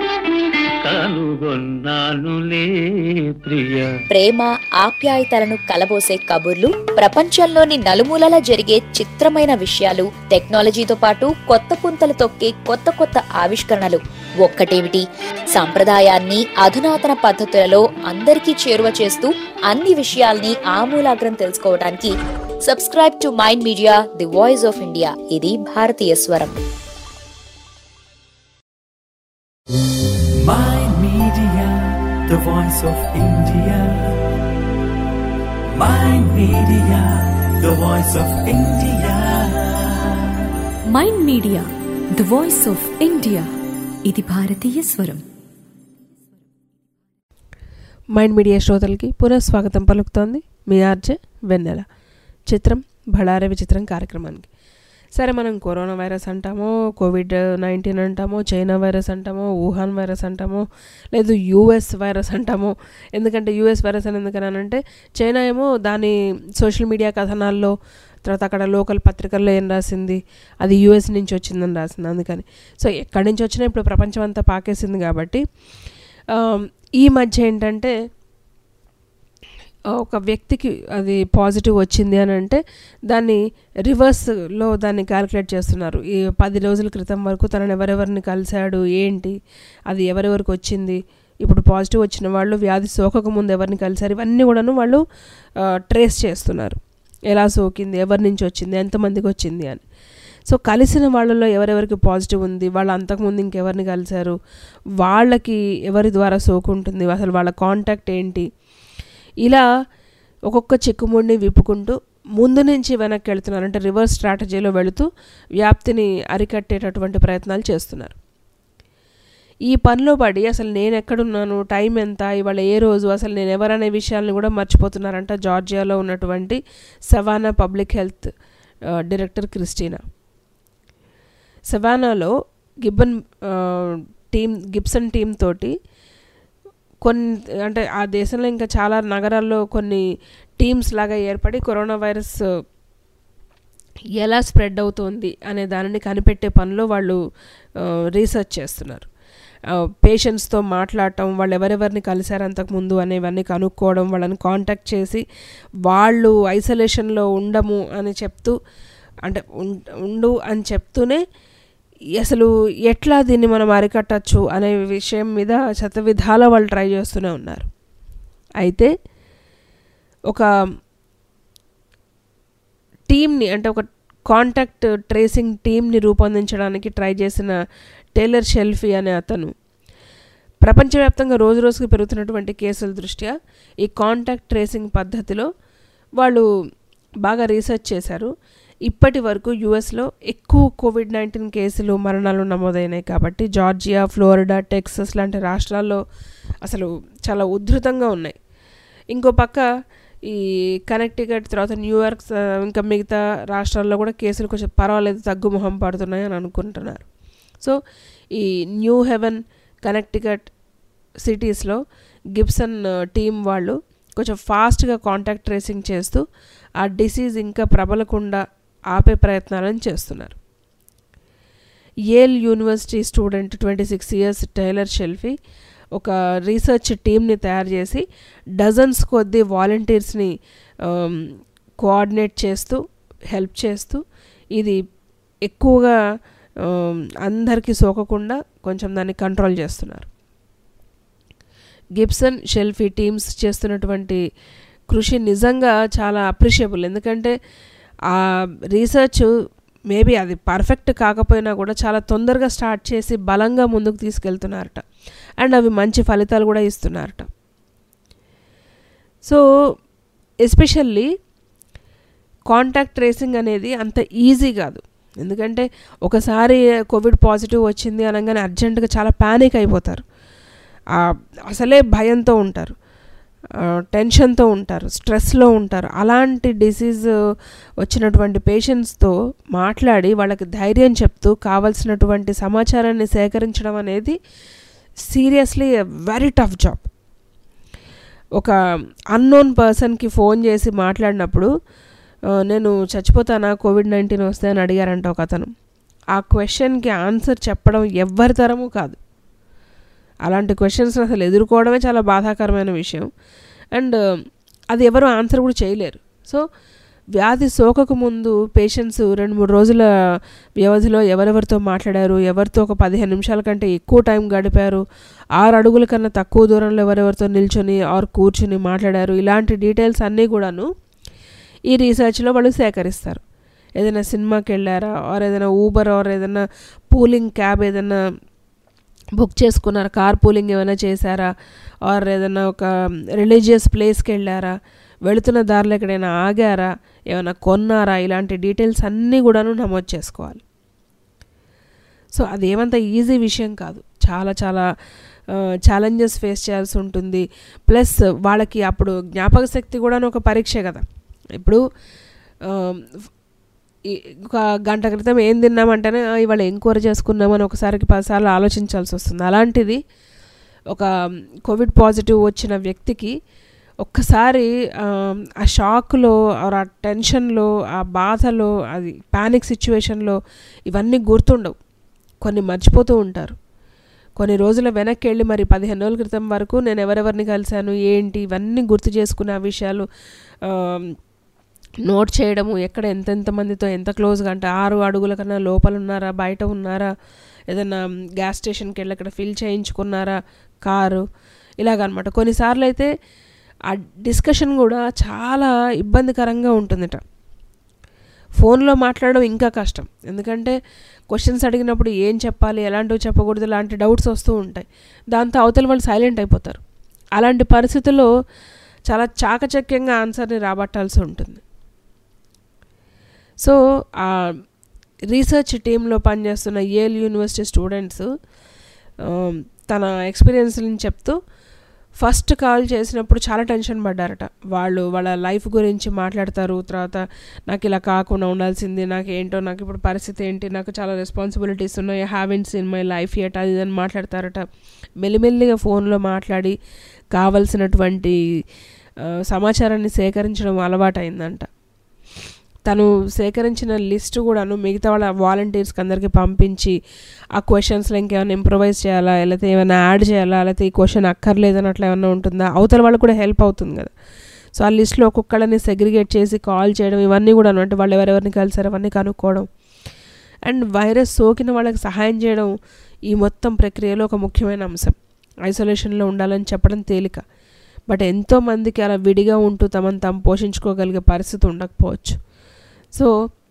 కనుగొన్నానులే ప్రియా. ప్రేమ ఆప్యాయతలను కలబోసే కబుర్లు, ప్రపంచంలోని నలుమూలలా జరిగే చిత్రమైన విషయాలు, టెక్నాలజీతో పాటు కొత్త పుంతలు తొక్కే కొత్త కొత్త ఆవిష్కరణలు. ఒక్కటేమిటి, సంప్రదాయాన్ని అధునాతన పద్ధతులలో అందరికీ చేరువ చేస్తూ అన్ని విషయాల్ని ఆమూలాగ్రం తెలుసుకోవడానికి subscribe to mind media the voice of India. ఇది భారతీయ స్వరం. Mind Media, the voice of India. Mind Media, the voice of India. Mind media the voice of India. ఇది భారతీయ స్వరం. మైండ్ మీడియా శ్రోతలకి పునఃస్వాగతం పలుకుతోంది మీ ఆర్జే వెన్నెల. చిత్రం బళారే విచిత్రం కార్యక్రమానికి. సరే, మనం కరోనా వైరస్ అంటామో, కోవిడ్-19 అంటామో, చైనా వైరస్ అంటామో, వుహాన్ వైరస్ అంటామో, లేదు యూఎస్ వైరస్ అంటామో. ఎందుకంటే యూఎస్ వైరస్ అని ఎందుకనంటే, చైనా ఏమో దాని సోషల్ మీడియా కథనాల్లో, తర్వాత అక్కడ లోకల్ పత్రికల్లో ఏం రాసింది, అది యూఎస్ నుంచి వచ్చిందని రాసింది. అందుకని సో ఎక్కడి నుంచి వచ్చినా ఇప్పుడు ప్రపంచం అంతా పాకేసింది. కాబట్టి ఈ మధ్య ఏంటంటే ఒక వ్యక్తికి అది పాజిటివ్ వచ్చింది అని అంటే దాన్ని రివర్స్లో దాన్ని క్యాలిక్యులేట్ చేస్తున్నారు. ఈ 10 రోజుల క్రితం వరకు తనను ఎవరెవరిని కలిశాడు, ఏంటి, అది ఎవరెవరికి వచ్చింది, ఇప్పుడు పాజిటివ్ వచ్చిన వాళ్ళు వ్యాధి సోకకముందు ఎవరిని కలిశారు, ఇవన్నీ కూడాను వాళ్ళు ట్రేస్ చేస్తున్నారు. ఎలా సోకింది, ఎవరి నుంచి వచ్చింది, ఎంతమందికి వచ్చింది అని. సో కలిసిన వాళ్ళలో ఎవరెవరికి పాజిటివ్ ఉంది, వాళ్ళు అంతకుముందు ఇంకెవరిని కలిశారు, వాళ్ళకి ఎవరి ద్వారా సోకుంటుంది, అసలు వాళ్ళ కాంటాక్ట్ ఏంటి, ఇలా ఒక్కొక్క చిక్కుముడిని విప్పుకుంటూ ముందు నుంచి వెనక్కి వెళుతున్నారు. అంటే రివర్స్ స్ట్రాటజీలో వెళుతూ వ్యాప్తిని అరికట్టేటటువంటి ప్రయత్నాలు చేస్తున్నారు. ఈ పనిలో పడి అసలు నేను ఎక్కడున్నాను, టైం ఎంత, ఇవాళ ఏ రోజు, అసలు నేను ఎవరనే విషయాలను కూడా మర్చిపోతున్నారంట జార్జియాలో ఉన్నటువంటి Savannah public health director Christina. సవానాలో గిబ్సన్ టీం తోటి అంటే ఆ దేశంలో ఇంకా చాలా నగరాల్లో కొన్ని టీమ్స్ లాగా ఏర్పడి కరోనా వైరస్ ఎలా స్ప్రెడ్ అవుతుంది అనే దానిని కనిపెట్టే పనిలో వాళ్ళు రీసెర్చ్ చేస్తున్నారు. పేషెంట్స్తో మాట్లాడటం, వాళ్ళు ఎవరెవరిని కలిశారు అంతకుముందు అనేవన్నీ కనుక్కోవడం, వాళ్ళని కాంటాక్ట్ చేసి వాళ్ళు ఐసోలేషన్లో ఉండము అని చెప్తూ, అంటే ఉండు అని చెప్తూనే అసలు ఎట్లా దీన్ని మనం అరికట్టచ్చు అనే విషయం మీద శతవిధాల వాళ్ళు ట్రై చేస్తూనే ఉన్నారు. అయితే ఒక టీమ్ని, అంటే ఒక కాంటాక్ట్ ట్రేసింగ్ టీమ్ని రూపొందించడానికి ట్రై చేసిన టేలర్ షెల్ఫీ అనే అతను ప్రపంచవ్యాప్తంగా రోజు రోజుకి పెరుగుతున్నటువంటి కేసుల దృష్ట్యా ఈ కాంటాక్ట్ ట్రేసింగ్ పద్ధతిలో వాళ్ళు బాగా రీసెర్చ్ చేశారు. ఇప్పటి వరకు యుఎస్లో ఎక్కువ కోవిడ్-19 కేసులు, మరణాలు నమోదైనాయి. కాబట్టి జార్జియా, ఫ్లోరిడా, టెక్సస్ లాంటి రాష్ట్రాల్లో అసలు చాలా ఉధృతంగా ఉన్నాయి. ఇంకో పక్క ఈ కనెక్టికట్, తర్వాత న్యూయార్క్, ఇంకా మిగతా రాష్ట్రాల్లో కూడా కేసులు కొంచెం పర్వాలేదు, తగ్గుముఖం పడుతున్నాయి అని అనుకుంటున్నారు. సో ఈ న్యూ హెవెన్, కనెక్టికట్ సిటీస్లో గిబ్సన్ టీం వాళ్ళు కొంచెం ఫాస్ట్గా కాంటాక్ట్ ట్రేసింగ్ చేస్తూ ఆ డిసీజ్ ఇంకా ప్రబలకుండా ఆపే ప్రయత్నాలను చేస్తున్నారు. Yale university student 26 years Tyler Shelby ఒక రీసెర్చ్ టీమ్ని తయారు చేసి డజన్స్ కొద్దీ వాలంటీర్స్ని కోఆర్డినేట్ చేస్తూ, హెల్ప్ చేస్తూ, ఇది ఎక్కువగా అందరికీ సోకకుండా కొంచెం దాన్ని కంట్రోల్ చేస్తున్నారు. గిబ్సన్, షెల్ఫీ టీమ్స్ చేస్తున్నటువంటి కృషి నిజంగా చాలా అప్రిషియబుల్. ఎందుకంటే ఆ రీసెర్చ్ మేబీ అది పర్ఫెక్ట్ కాకపోయినా కూడా చాలా తొందరగా స్టార్ట్ చేసి బలంగా ముందుకు తీసుకెళ్తున్నారట. అండ్ అవి మంచి ఫలితాలు కూడా ఇస్తున్నారట. సో ఎస్పెషల్లీ కాంటాక్ట్ ట్రేసింగ్ అనేది అంత ఈజీ కాదు. ఎందుకంటే ఒకసారి కోవిడ్ పాజిటివ్ వచ్చింది అనగానే అర్జెంటుగా చాలా ప్యానిక్ అయిపోతారు, అసలే భయంతో ఉంటారు, టెన్షన్తో ఉంటారు, స్ట్రెస్లో ఉంటారు. అలాంటి డిసీజ్ వచ్చినటువంటి పేషెంట్స్తో మాట్లాడి వాళ్ళకి ధైర్యం చెప్తూ కావాల్సినటువంటి సమాచారాన్ని సేకరించడం అనేది సీరియస్లీ వెరీ టఫ్ జాబ్. ఒక అన్నోన్ పర్సన్కి ఫోన్ చేసి మాట్లాడినప్పుడు నేను చచ్చిపోతానా కోవిడ్-19 వస్తే అని అడిగారంట ఒక అతను. ఆ క్వశ్చన్కి ఆన్సర్ చెప్పడం ఎవ్వరి తరము కాదు. అలాంటి క్వశ్చన్స్ అసలు ఎదుర్కోవడమే చాలా బాధాకరమైన విషయం. అండ్ అది ఎవరు ఆన్సర్ కూడా చేయలేరు. సో వ్యాధి సోకకు ముందు పేషెంట్స్ 2-3 రోజుల వ్యవధిలో ఎవరెవరితో మాట్లాడారు, ఎవరితో ఒక 15 నిమిషాల కంటే ఎక్కువ టైం గడిపారు, 6 అడుగుల కన్నా తక్కువ దూరంలో ఎవరెవరితో నిల్చొని ఆర్ కూర్చుని మాట్లాడారు, ఇలాంటి డీటెయిల్స్ అన్నీ కూడాను ఈ రీసెర్చ్లో వాళ్ళు సేకరిస్తారు. ఏదైనా సినిమాకి వెళ్ళారా, ఆర్ ఏదైనా ఊబర్ ఆర్ ఏదైనా పూలింగ్ క్యాబ్ ఏదైనా బుక్ చేసుకున్నారా, కార్ పూలింగ్ ఏమైనా చేశారా, ఆర్ ఏదైనా ఒక రిలీజియస్ ప్లేస్కి వెళ్ళారా, వెళుతున్న దారిలో ఎక్కడైనా ఆగారా, ఏమైనా కొన్నారా, ఇలాంటి డీటెయిల్స్ అన్నీ కూడాను నమోదు చేసుకోవాలి. సో అదేమంత ఈజీ విషయం కాదు. చాలా చాలా ఛాలెంజెస్ ఫేస్ చేయాల్సి ఉంటుంది. ప్లస్ వాళ్ళకి అప్పుడు జ్ఞాపక శక్తి కూడా ఒక పరీక్షే కదా. ఇప్పుడు ఒక గంట క్రితం ఏం తిన్నామంటేనే ఇవాళ ఏం కూర చేసుకున్నామని ఒకసారికి 10 సార్లు ఆలోచించాల్సి వస్తుంది. అలాంటిది ఒక కోవిడ్ పాజిటివ్ వచ్చిన వ్యక్తికి ఒక్కసారి ఆ షాక్లో ఆ టెన్షన్లో, ఆ బాధలో, అది ప్యానిక్ సిచ్యువేషన్లో ఇవన్నీ గుర్తుండవు, కొన్ని మర్చిపోతూ ఉంటారు. కొన్ని రోజుల వెనక్కి వెళ్ళి మరి 15 రోజుల క్రితం వరకు నేను ఎవరెవరిని కలిశాను ఏంటి ఇవన్నీ గుర్తు చేసుకునే ఆ విషయాలు నోట్ చేయడము, ఎక్కడ ఎంతెంత మందితో ఎంత క్లోజ్గా, అంటే 6 అడుగుల కన్నా లోపల ఉన్నారా, బయట ఉన్నారా, ఏదైనా గ్యాస్ స్టేషన్కి వెళ్ళి అక్కడ ఫిల్ చేయించుకున్నారా కారు, ఇలాగనమాట. కొన్నిసార్లు అయితే ఆ డిస్కషన్ కూడా చాలా ఇబ్బందికరంగా ఉంటుందట. ఫోన్లో మాట్లాడడం ఇంకా కష్టం. ఎందుకంటే క్వశ్చన్స్ అడిగినప్పుడు ఏం చెప్పాలి, ఎలాంటివి చెప్పకూడదు, ఇలాంటి డౌట్స్ వస్తూ ఉంటాయి. దాంతో అవతల వాళ్ళు సైలెంట్ అయిపోతారు. అలాంటి పరిస్థితుల్లో చాలా చాకచక్యంగా ఆన్సర్ని రాబట్టాల్సి ఉంటుంది. సో ఆ రీసెర్చ్ టీంలో పనిచేస్తున్న యేల్ యూనివర్సిటీ స్టూడెంట్స్ తన ఎక్స్పీరియన్స్ని చెప్తూ ఫస్ట్ కాల్ చేసినప్పుడు చాలా టెన్షన్ పడ్డారట. వాళ్ళ లైఫ్ గురించి మాట్లాడతారు, తర్వాత నాకు ఇలా కాకుండా ఉండాల్సింది, నాకు ఏంటో, నాకు ఇప్పుడు పరిస్థితి ఏంటి, నాకు చాలా రెస్పాన్సిబిలిటీస్ ఉన్నాయి, haven't seen my life at, అది అని మాట్లాడతారట. మెల్లిమెల్లిగా ఫోన్లో మాట్లాడి కావలసినటువంటి సమాచారాన్ని సేకరించడం అలవాటైందంట. తను సేకరించిన లిస్టు కూడాను మిగతా వాళ్ళ వాలంటీర్స్కి అందరికీ పంపించి ఆ క్వశ్చన్స్లో ఇంకేమైనా ఇంప్రొవైజ్ చేయాలా, లేకపోతే ఏమైనా యాడ్ చేయాలా, లేకపోతే ఈ క్వశ్చన్ అక్కర్లేదని అట్లా ఏమైనా ఉంటుందా, అవతల వాళ్ళకి కూడా హెల్ప్ అవుతుంది కదా. సో ఆ లిస్ట్లో ఒక్కొక్కళ్ళని సెగ్రిగేట్ చేసి కాల్ చేయడం, ఇవన్నీ కూడా అంటే వాళ్ళు ఎవరెవరిని కలిసారు అవన్నీ కనుక్కోవడం, అండ్ వైరస్ సోకిన వాళ్ళకి సహాయం చేయడం ఈ మొత్తం ప్రక్రియలో ఒక ముఖ్యమైన అంశం. ఐసోలేషన్లో ఉండాలని చెప్పడం తేలిక, బట్ ఎంతోమందికి అలా విడిగా ఉంటూ తమను తాము పోషించుకోగలిగే పరిస్థితి ఉండకపోవచ్చు. సో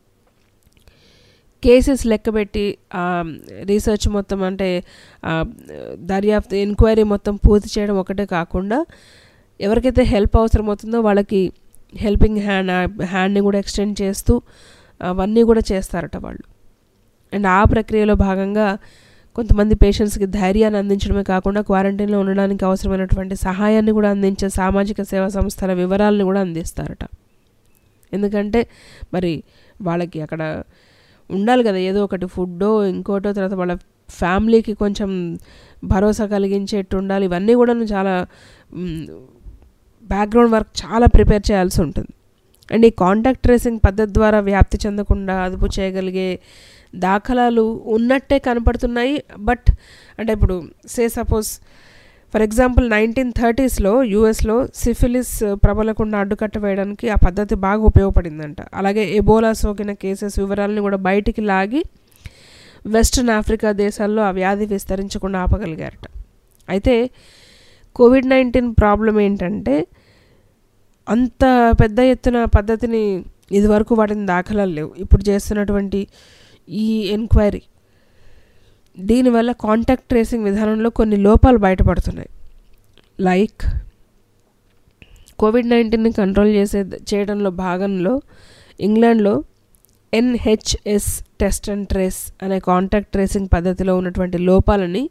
కేసెస్ లెక్కబెట్టి రీసెర్చ్ మొత్తం అంటే దర్యాప్తు ఎంక్వైరీ మొత్తం పూర్తి చేయడం ఒకటే కాకుండా ఎవరికైతే హెల్ప్ అవసరం అవుతుందో వాళ్ళకి హెల్పింగ్ హ్యాండ్ని కూడా ఎక్స్టెండ్ చేస్తూ అవన్నీ కూడా చేస్తారట వాళ్ళు. అండ్ ఆ ప్రక్రియలో భాగంగా కొంతమంది పేషెంట్స్కి ధైర్యాన్ని అందించడమే కాకుండా క్వారంటైన్లో ఉండడానికి అవసరమైనటువంటి సహాయాన్ని కూడా అందించే సామాజిక సేవా సంస్థల వివరాలను కూడా అందిస్తారట. ఎందుకంటే మరి వాళ్ళకి అక్కడ ఉండాలి కదా ఏదో ఒకటి, ఫుడ్డో ఇంకోటో, తర్వాత వాళ్ళ ఫ్యామిలీకి కొంచెం భరోసా కలిగించేట్టు ఉండాలి. ఇవన్నీ కూడా చాలా బ్యాక్గ్రౌండ్ వర్క్ చాలా ప్రిపేర్ చేయాల్సి ఉంటుంది. అండ్ ఈ కాంటాక్ట్ ట్రేసింగ్ పద్ధతి ద్వారా వ్యాప్తి చెందకుండా అదుపు చేయగలిగే దాఖలాలు ఉన్నట్టే కనపడుతున్నాయి. బట్ అంటే ఇప్పుడు సపోజ్ ఫర్ ఎగ్జాంపుల్ 1930s యూఎస్లో సిఫిలిస్ ప్రబలకుండా అడ్డుకట్ట వేయడానికి ఆ పద్ధతి బాగా ఉపయోగపడిందంట. అలాగే ఎబోలా సోకిన కేసెస్ వివరాలను కూడా బయటికి లాగి వెస్ట్రన్ ఆఫ్రికా దేశాల్లో ఆ వ్యాధి విస్తరించకుండా ఆపగలిగారట. అయితే కోవిడ్-19 ప్రాబ్లం ఏంటంటే అంత పెద్ద ఎత్తున పద్ధతిని ఇదివరకు వాటిని దాఖలాలు లేవు. ఇప్పుడు చేస్తున్నటువంటి ఈ ఎంక్వైరీ దీనివల్ల కాంటాక్ట్ ట్రేసింగ్ విధానంలో కొన్ని లోపాలు బయటపడుతున్నాయి. లైక్ కోవిడ్-19ని కంట్రోల్ చేయడంలో భాగంలో ఇంగ్లాండ్లో NHS టెస్ట్ అండ్ ట్రేస్ అనే కాంటాక్ట్ ట్రేసింగ్ పద్ధతిలో ఉన్నటువంటి లోపాలని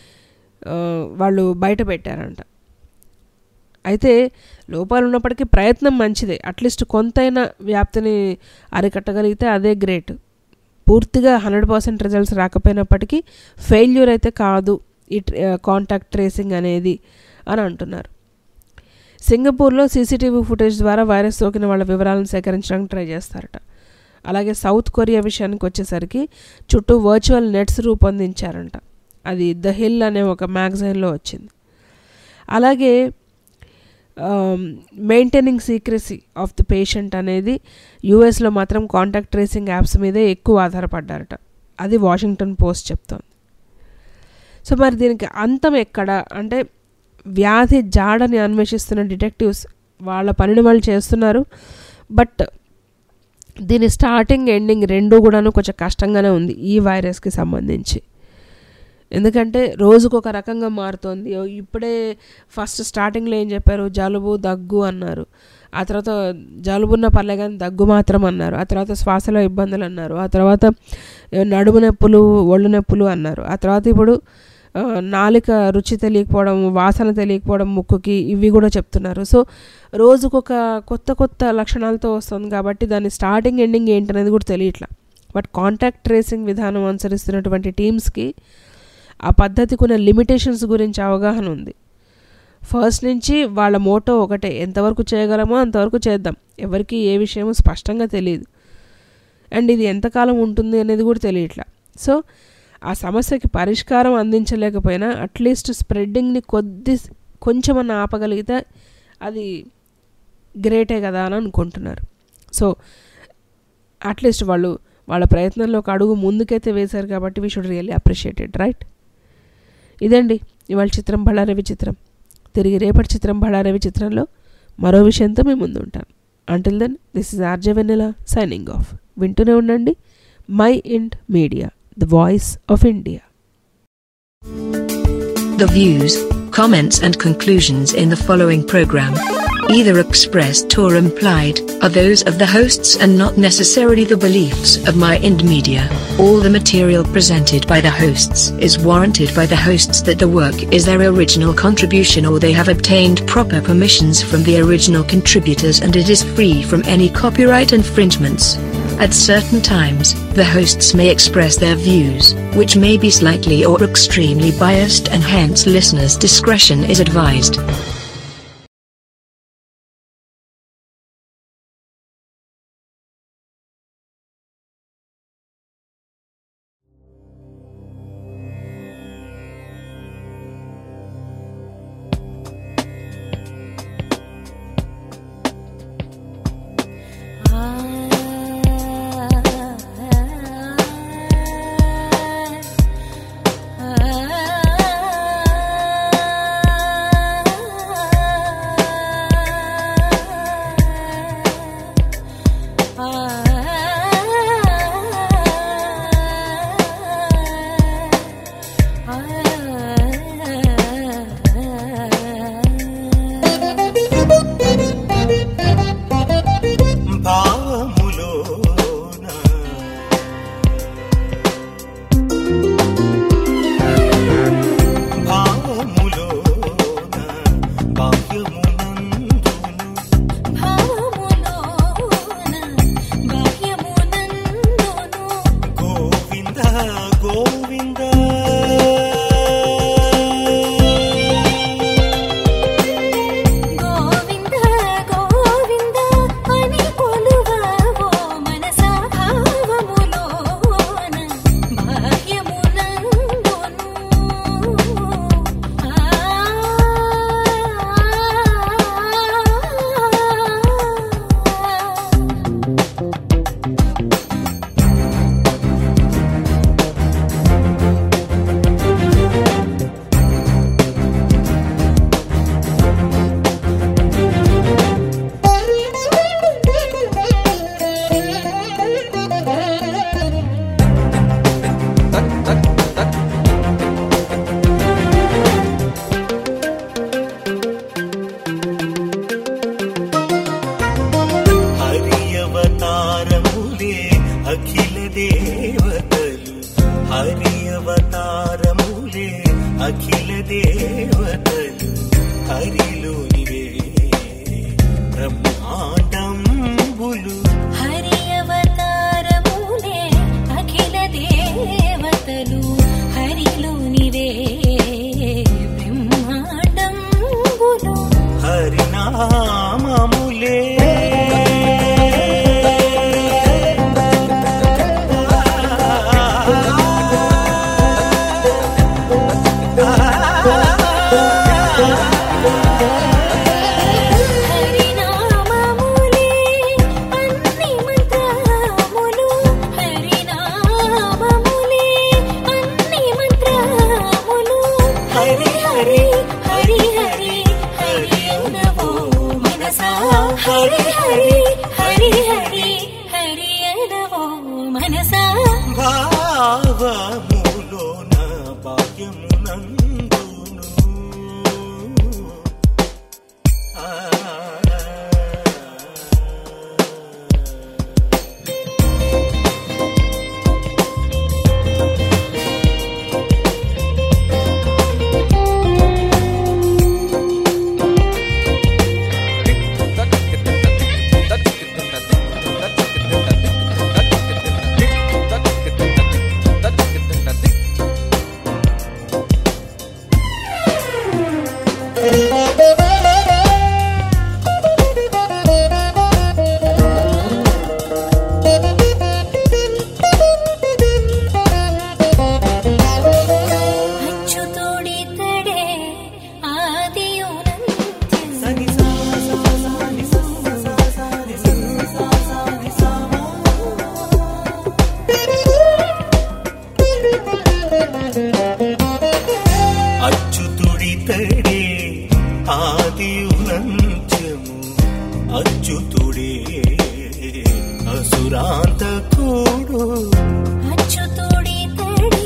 వాళ్ళు బయట పెట్టారంట. అయితే లోపాలు ఉన్నప్పటికీ ప్రయత్నం మంచిదే, అట్లీస్ట్ కొంతైనా వ్యాప్తిని అరికట్టగలిగితే అదే గ్రేట్. పూర్తిగా 100% రిజల్ట్స్ రాకపోయినప్పటికీ ఫెయిల్యూర్ అయితే కాదు ఈ కాంటాక్ట్ ట్రేసింగ్ అనేది అని అంటున్నారు. సింగపూర్లో CCTV ఫుటేజ్ ద్వారా వైరస్ సోకిన వాళ్ళ వివరాలను సేకరించడానికి ట్రై చేస్తారట. అలాగే సౌత్ కొరియా విషయానికి వచ్చేసరికి చుట్టూ వర్చువల్ నెట్స్ రూపొందించారంట. అది ద హిల్ అనే ఒక మ్యాగజైన్లో వచ్చింది. అలాగే maintaining secrecy of the patient అనేది యూఎస్లో మాత్రం కాంటాక్ట్ ట్రేసింగ్ యాప్స్ మీదే ఎక్కువ ఆధారపడ్డారట. అది వాషింగ్టన్ పోస్ట్ చెప్తోంది. సో మరి దీనికి అంతం ఎక్కడ అంటే వ్యాధి జాడని అన్వేషిస్తున్న డిటెక్టివ్స్ వాళ్ళ పనిని వాళ్ళు చేస్తున్నారు. బట్ దీని స్టార్టింగ్ ఎండింగ్ రెండూ కూడాను కొంచెం కష్టంగానే ఉంది ఈ వైరస్కి సంబంధించి. ఎందుకంటే రోజుకొక రకంగా మారుతోంది. ఇప్పుడే ఫస్ట్ స్టార్టింగ్లో ఏం చెప్పారు, జలుబు దగ్గు అన్నారు, ఆ తర్వాత జలుబున్న పర్లే కానీ దగ్గు మాత్రం అన్నారు, ఆ తర్వాత శ్వాసలో ఇబ్బందులు అన్నారు, ఆ తర్వాత నడుము నొప్పులు ఒళ్ళు నొప్పులు అన్నారు, ఆ తర్వాత ఇప్పుడు నాలుక రుచి తెలియకపోవడం, వాసన తెలియకపోవడం ముక్కుకి, ఇవి కూడా చెప్తున్నారు. సో రోజుకొక కొత్త లక్షణాలతో వస్తుంది కాబట్టి దాని స్టార్టింగ్ ఎండింగ్ ఏంటనేది కూడా తెలియట్లా. బట్ కాంటాక్ట్ ట్రేసింగ్ విధానం అనుసరిస్తున్నటువంటి టీమ్స్కి ఆ పద్ధతికి ఉన్న లిమిటేషన్స్ గురించి అవగాహన ఉంది. ఫస్ట్ నుంచి వాళ్ళ మోటో ఒకటే, ఎంతవరకు చేయగలమో అంతవరకు చేద్దాం, ఎవరికి ఏ విషయమో స్పష్టంగా తెలియదు, అండ్ ఇది ఎంతకాలం ఉంటుంది అనేది కూడా తెలియట్లా. సో ఆ సమస్యకి పరిష్కారం అందించలేకపోయినా అట్లీస్ట్ స్ప్రెడ్డింగ్ని కొంచెమన్నా ఆపగలిగితే అది గ్రేటే కదా అని అనుకుంటున్నారు. సో అట్లీస్ట్ వాళ్ళ ప్రయత్నంలో ఒక అడుగు ముందుకైతే వేశారు కాబట్టి we should really appreciated, right? ఇదండి ఇవాళ చిత్రం బళ్ళారి విచిత్రం. తిరిగి రేపటి చిత్రం బళ్ళారి విచిత్రంలో మరో విషయంతో మీ ముందు ఉంటాను. Until then this is RJ Vennela signing off. వింటూనే ఉండండి mind media, the voice of India. The views, comments and conclusions in the following program either expressed or implied, are those of the hosts and not necessarily the beliefs of Mind Media. All the material presented by the hosts is warranted by the hosts that the work is their original contribution or they have obtained proper permissions from the original contributors and it is free from any copyright infringements. At certain times, the hosts may express their views, which may be slightly or extremely biased and hence listeners' discretion is advised. అచ్యుతుడే అసురాంతకుడు అచ్యుతుడి తడే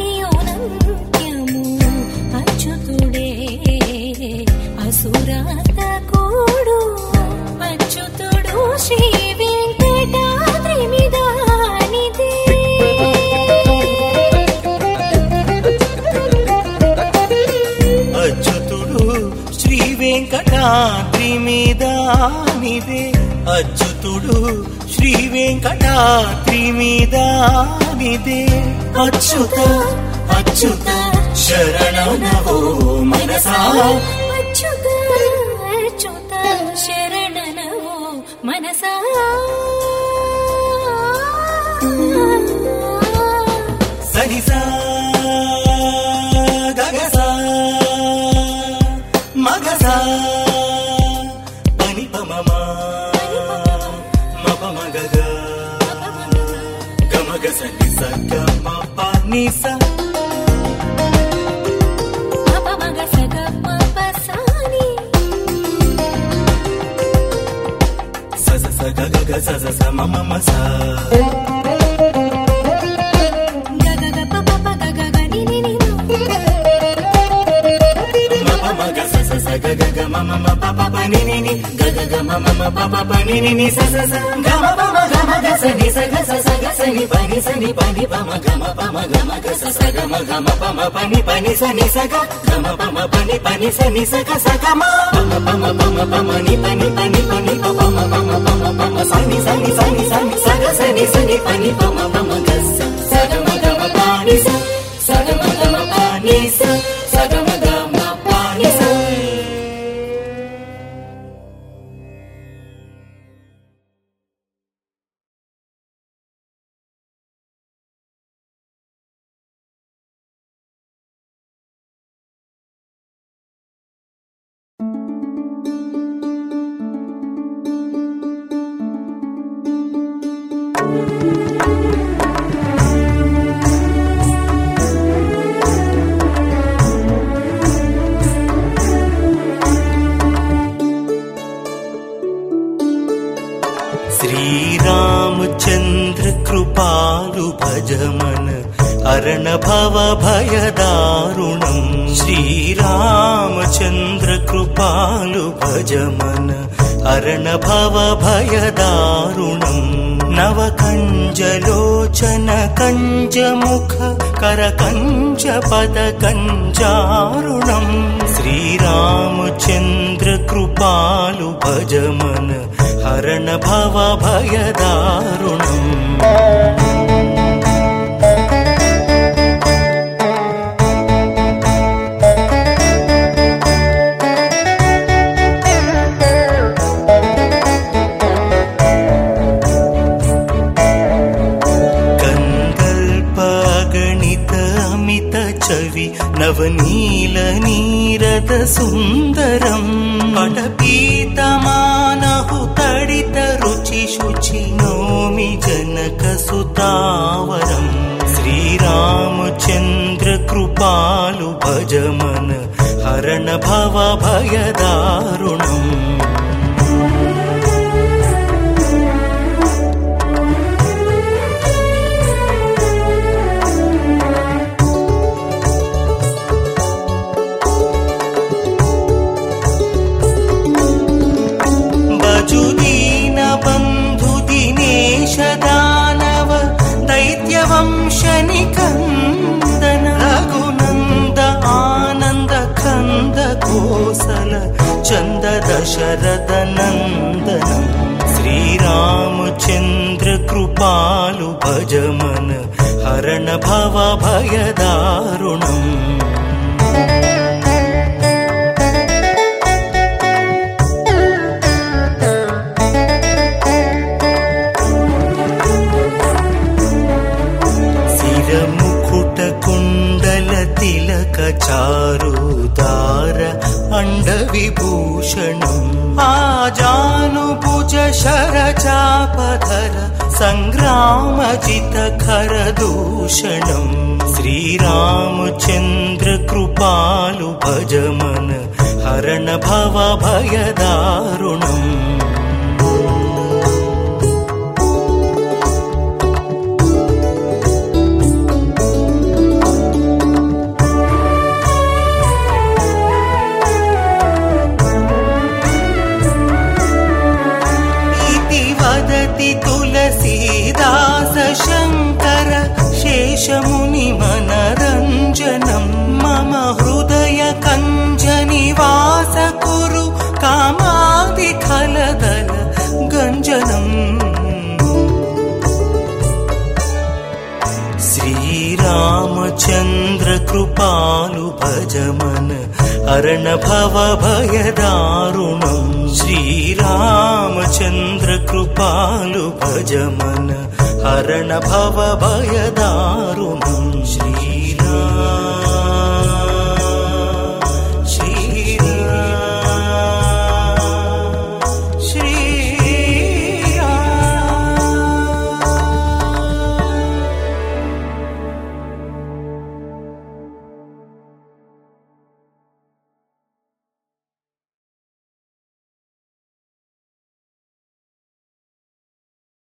ఆదియోనంత్యము అచ్యుతుడే అసురాంతకుడు పుస్తకోడు అచ్యుతుడు శ్రీ వెంకటాద్రి మీదానిదే. అచ్యుతుడు శ్రీ వెంకటాద్రి మీదానిదే. అచ్యుతుడు శ్రీ వెంకటాద్రి మీదానిదే. అచ్యుత అచ్యుత శరణనవో మనసా. అచ్యుత అచ్యుత శరణనవో మనసా. సనిసా గగసా మగసా పని పమమా మప మగగ గమగ సని సగ మప నిస మప మగ సగ మప సాని సస సగ గగ సస స మమ మస గగ మమ పప పని ని గగ మమ పప పని ని స స స గమ పమ గమ గ స ని స గ స స గ స ని పని పమ గమ గ స స గమ గమ పమ పని స ని స గ గమ పమ పని స ని స గ స గమ పమ పమ ని పని పమ పమ స ని స ని స ని స ని స గ స ని పని పమ గ స స గమ గమ పని స స గమ గమ పని స స గమ గమ పని స. श्रीरामचंद्र कृपालु भज मन अरण भव भय दारुणं. श्रीरामचंद्र कृपालु भज मन अरण भव भय दारुणं. नव कंजलोचन कंज मुख कर कंज पद कंजारुणं. श्रीरामचंद्र कृपालु भज मन हरण भव भय दारुणं. नवनील नीरद सुंदरं पटपीतमानहु तडित रुचि शुचि नौमि जनक सुतावरं. श्रीरामचंद्र कृपालु भज मन हरण भव भय दारुणं. दानव दैत्यवंशनिकन्दन रघुनन्द आनन्द खन्द कोसल चन्द दशरथ नन्दनं. श्रीरामचन्द्र कृपालु भज मन हरण भव भय दारुणं. चारुदार अण्डविभूषणम् आजानुभुज शरचापधर सङ्ग्रामजित खरदूषणम्. श्रीरामचन्द्र कृपालु भज मन हरण भव भय दारुणम्. विठलदल गञ्जनम् श्रीरामचन्द्र कृपालु भजमन हरण भव भयदारुणम् श्रीरामचन्द्र कृपालु भजमन हरण भव भयदारुणम् श्री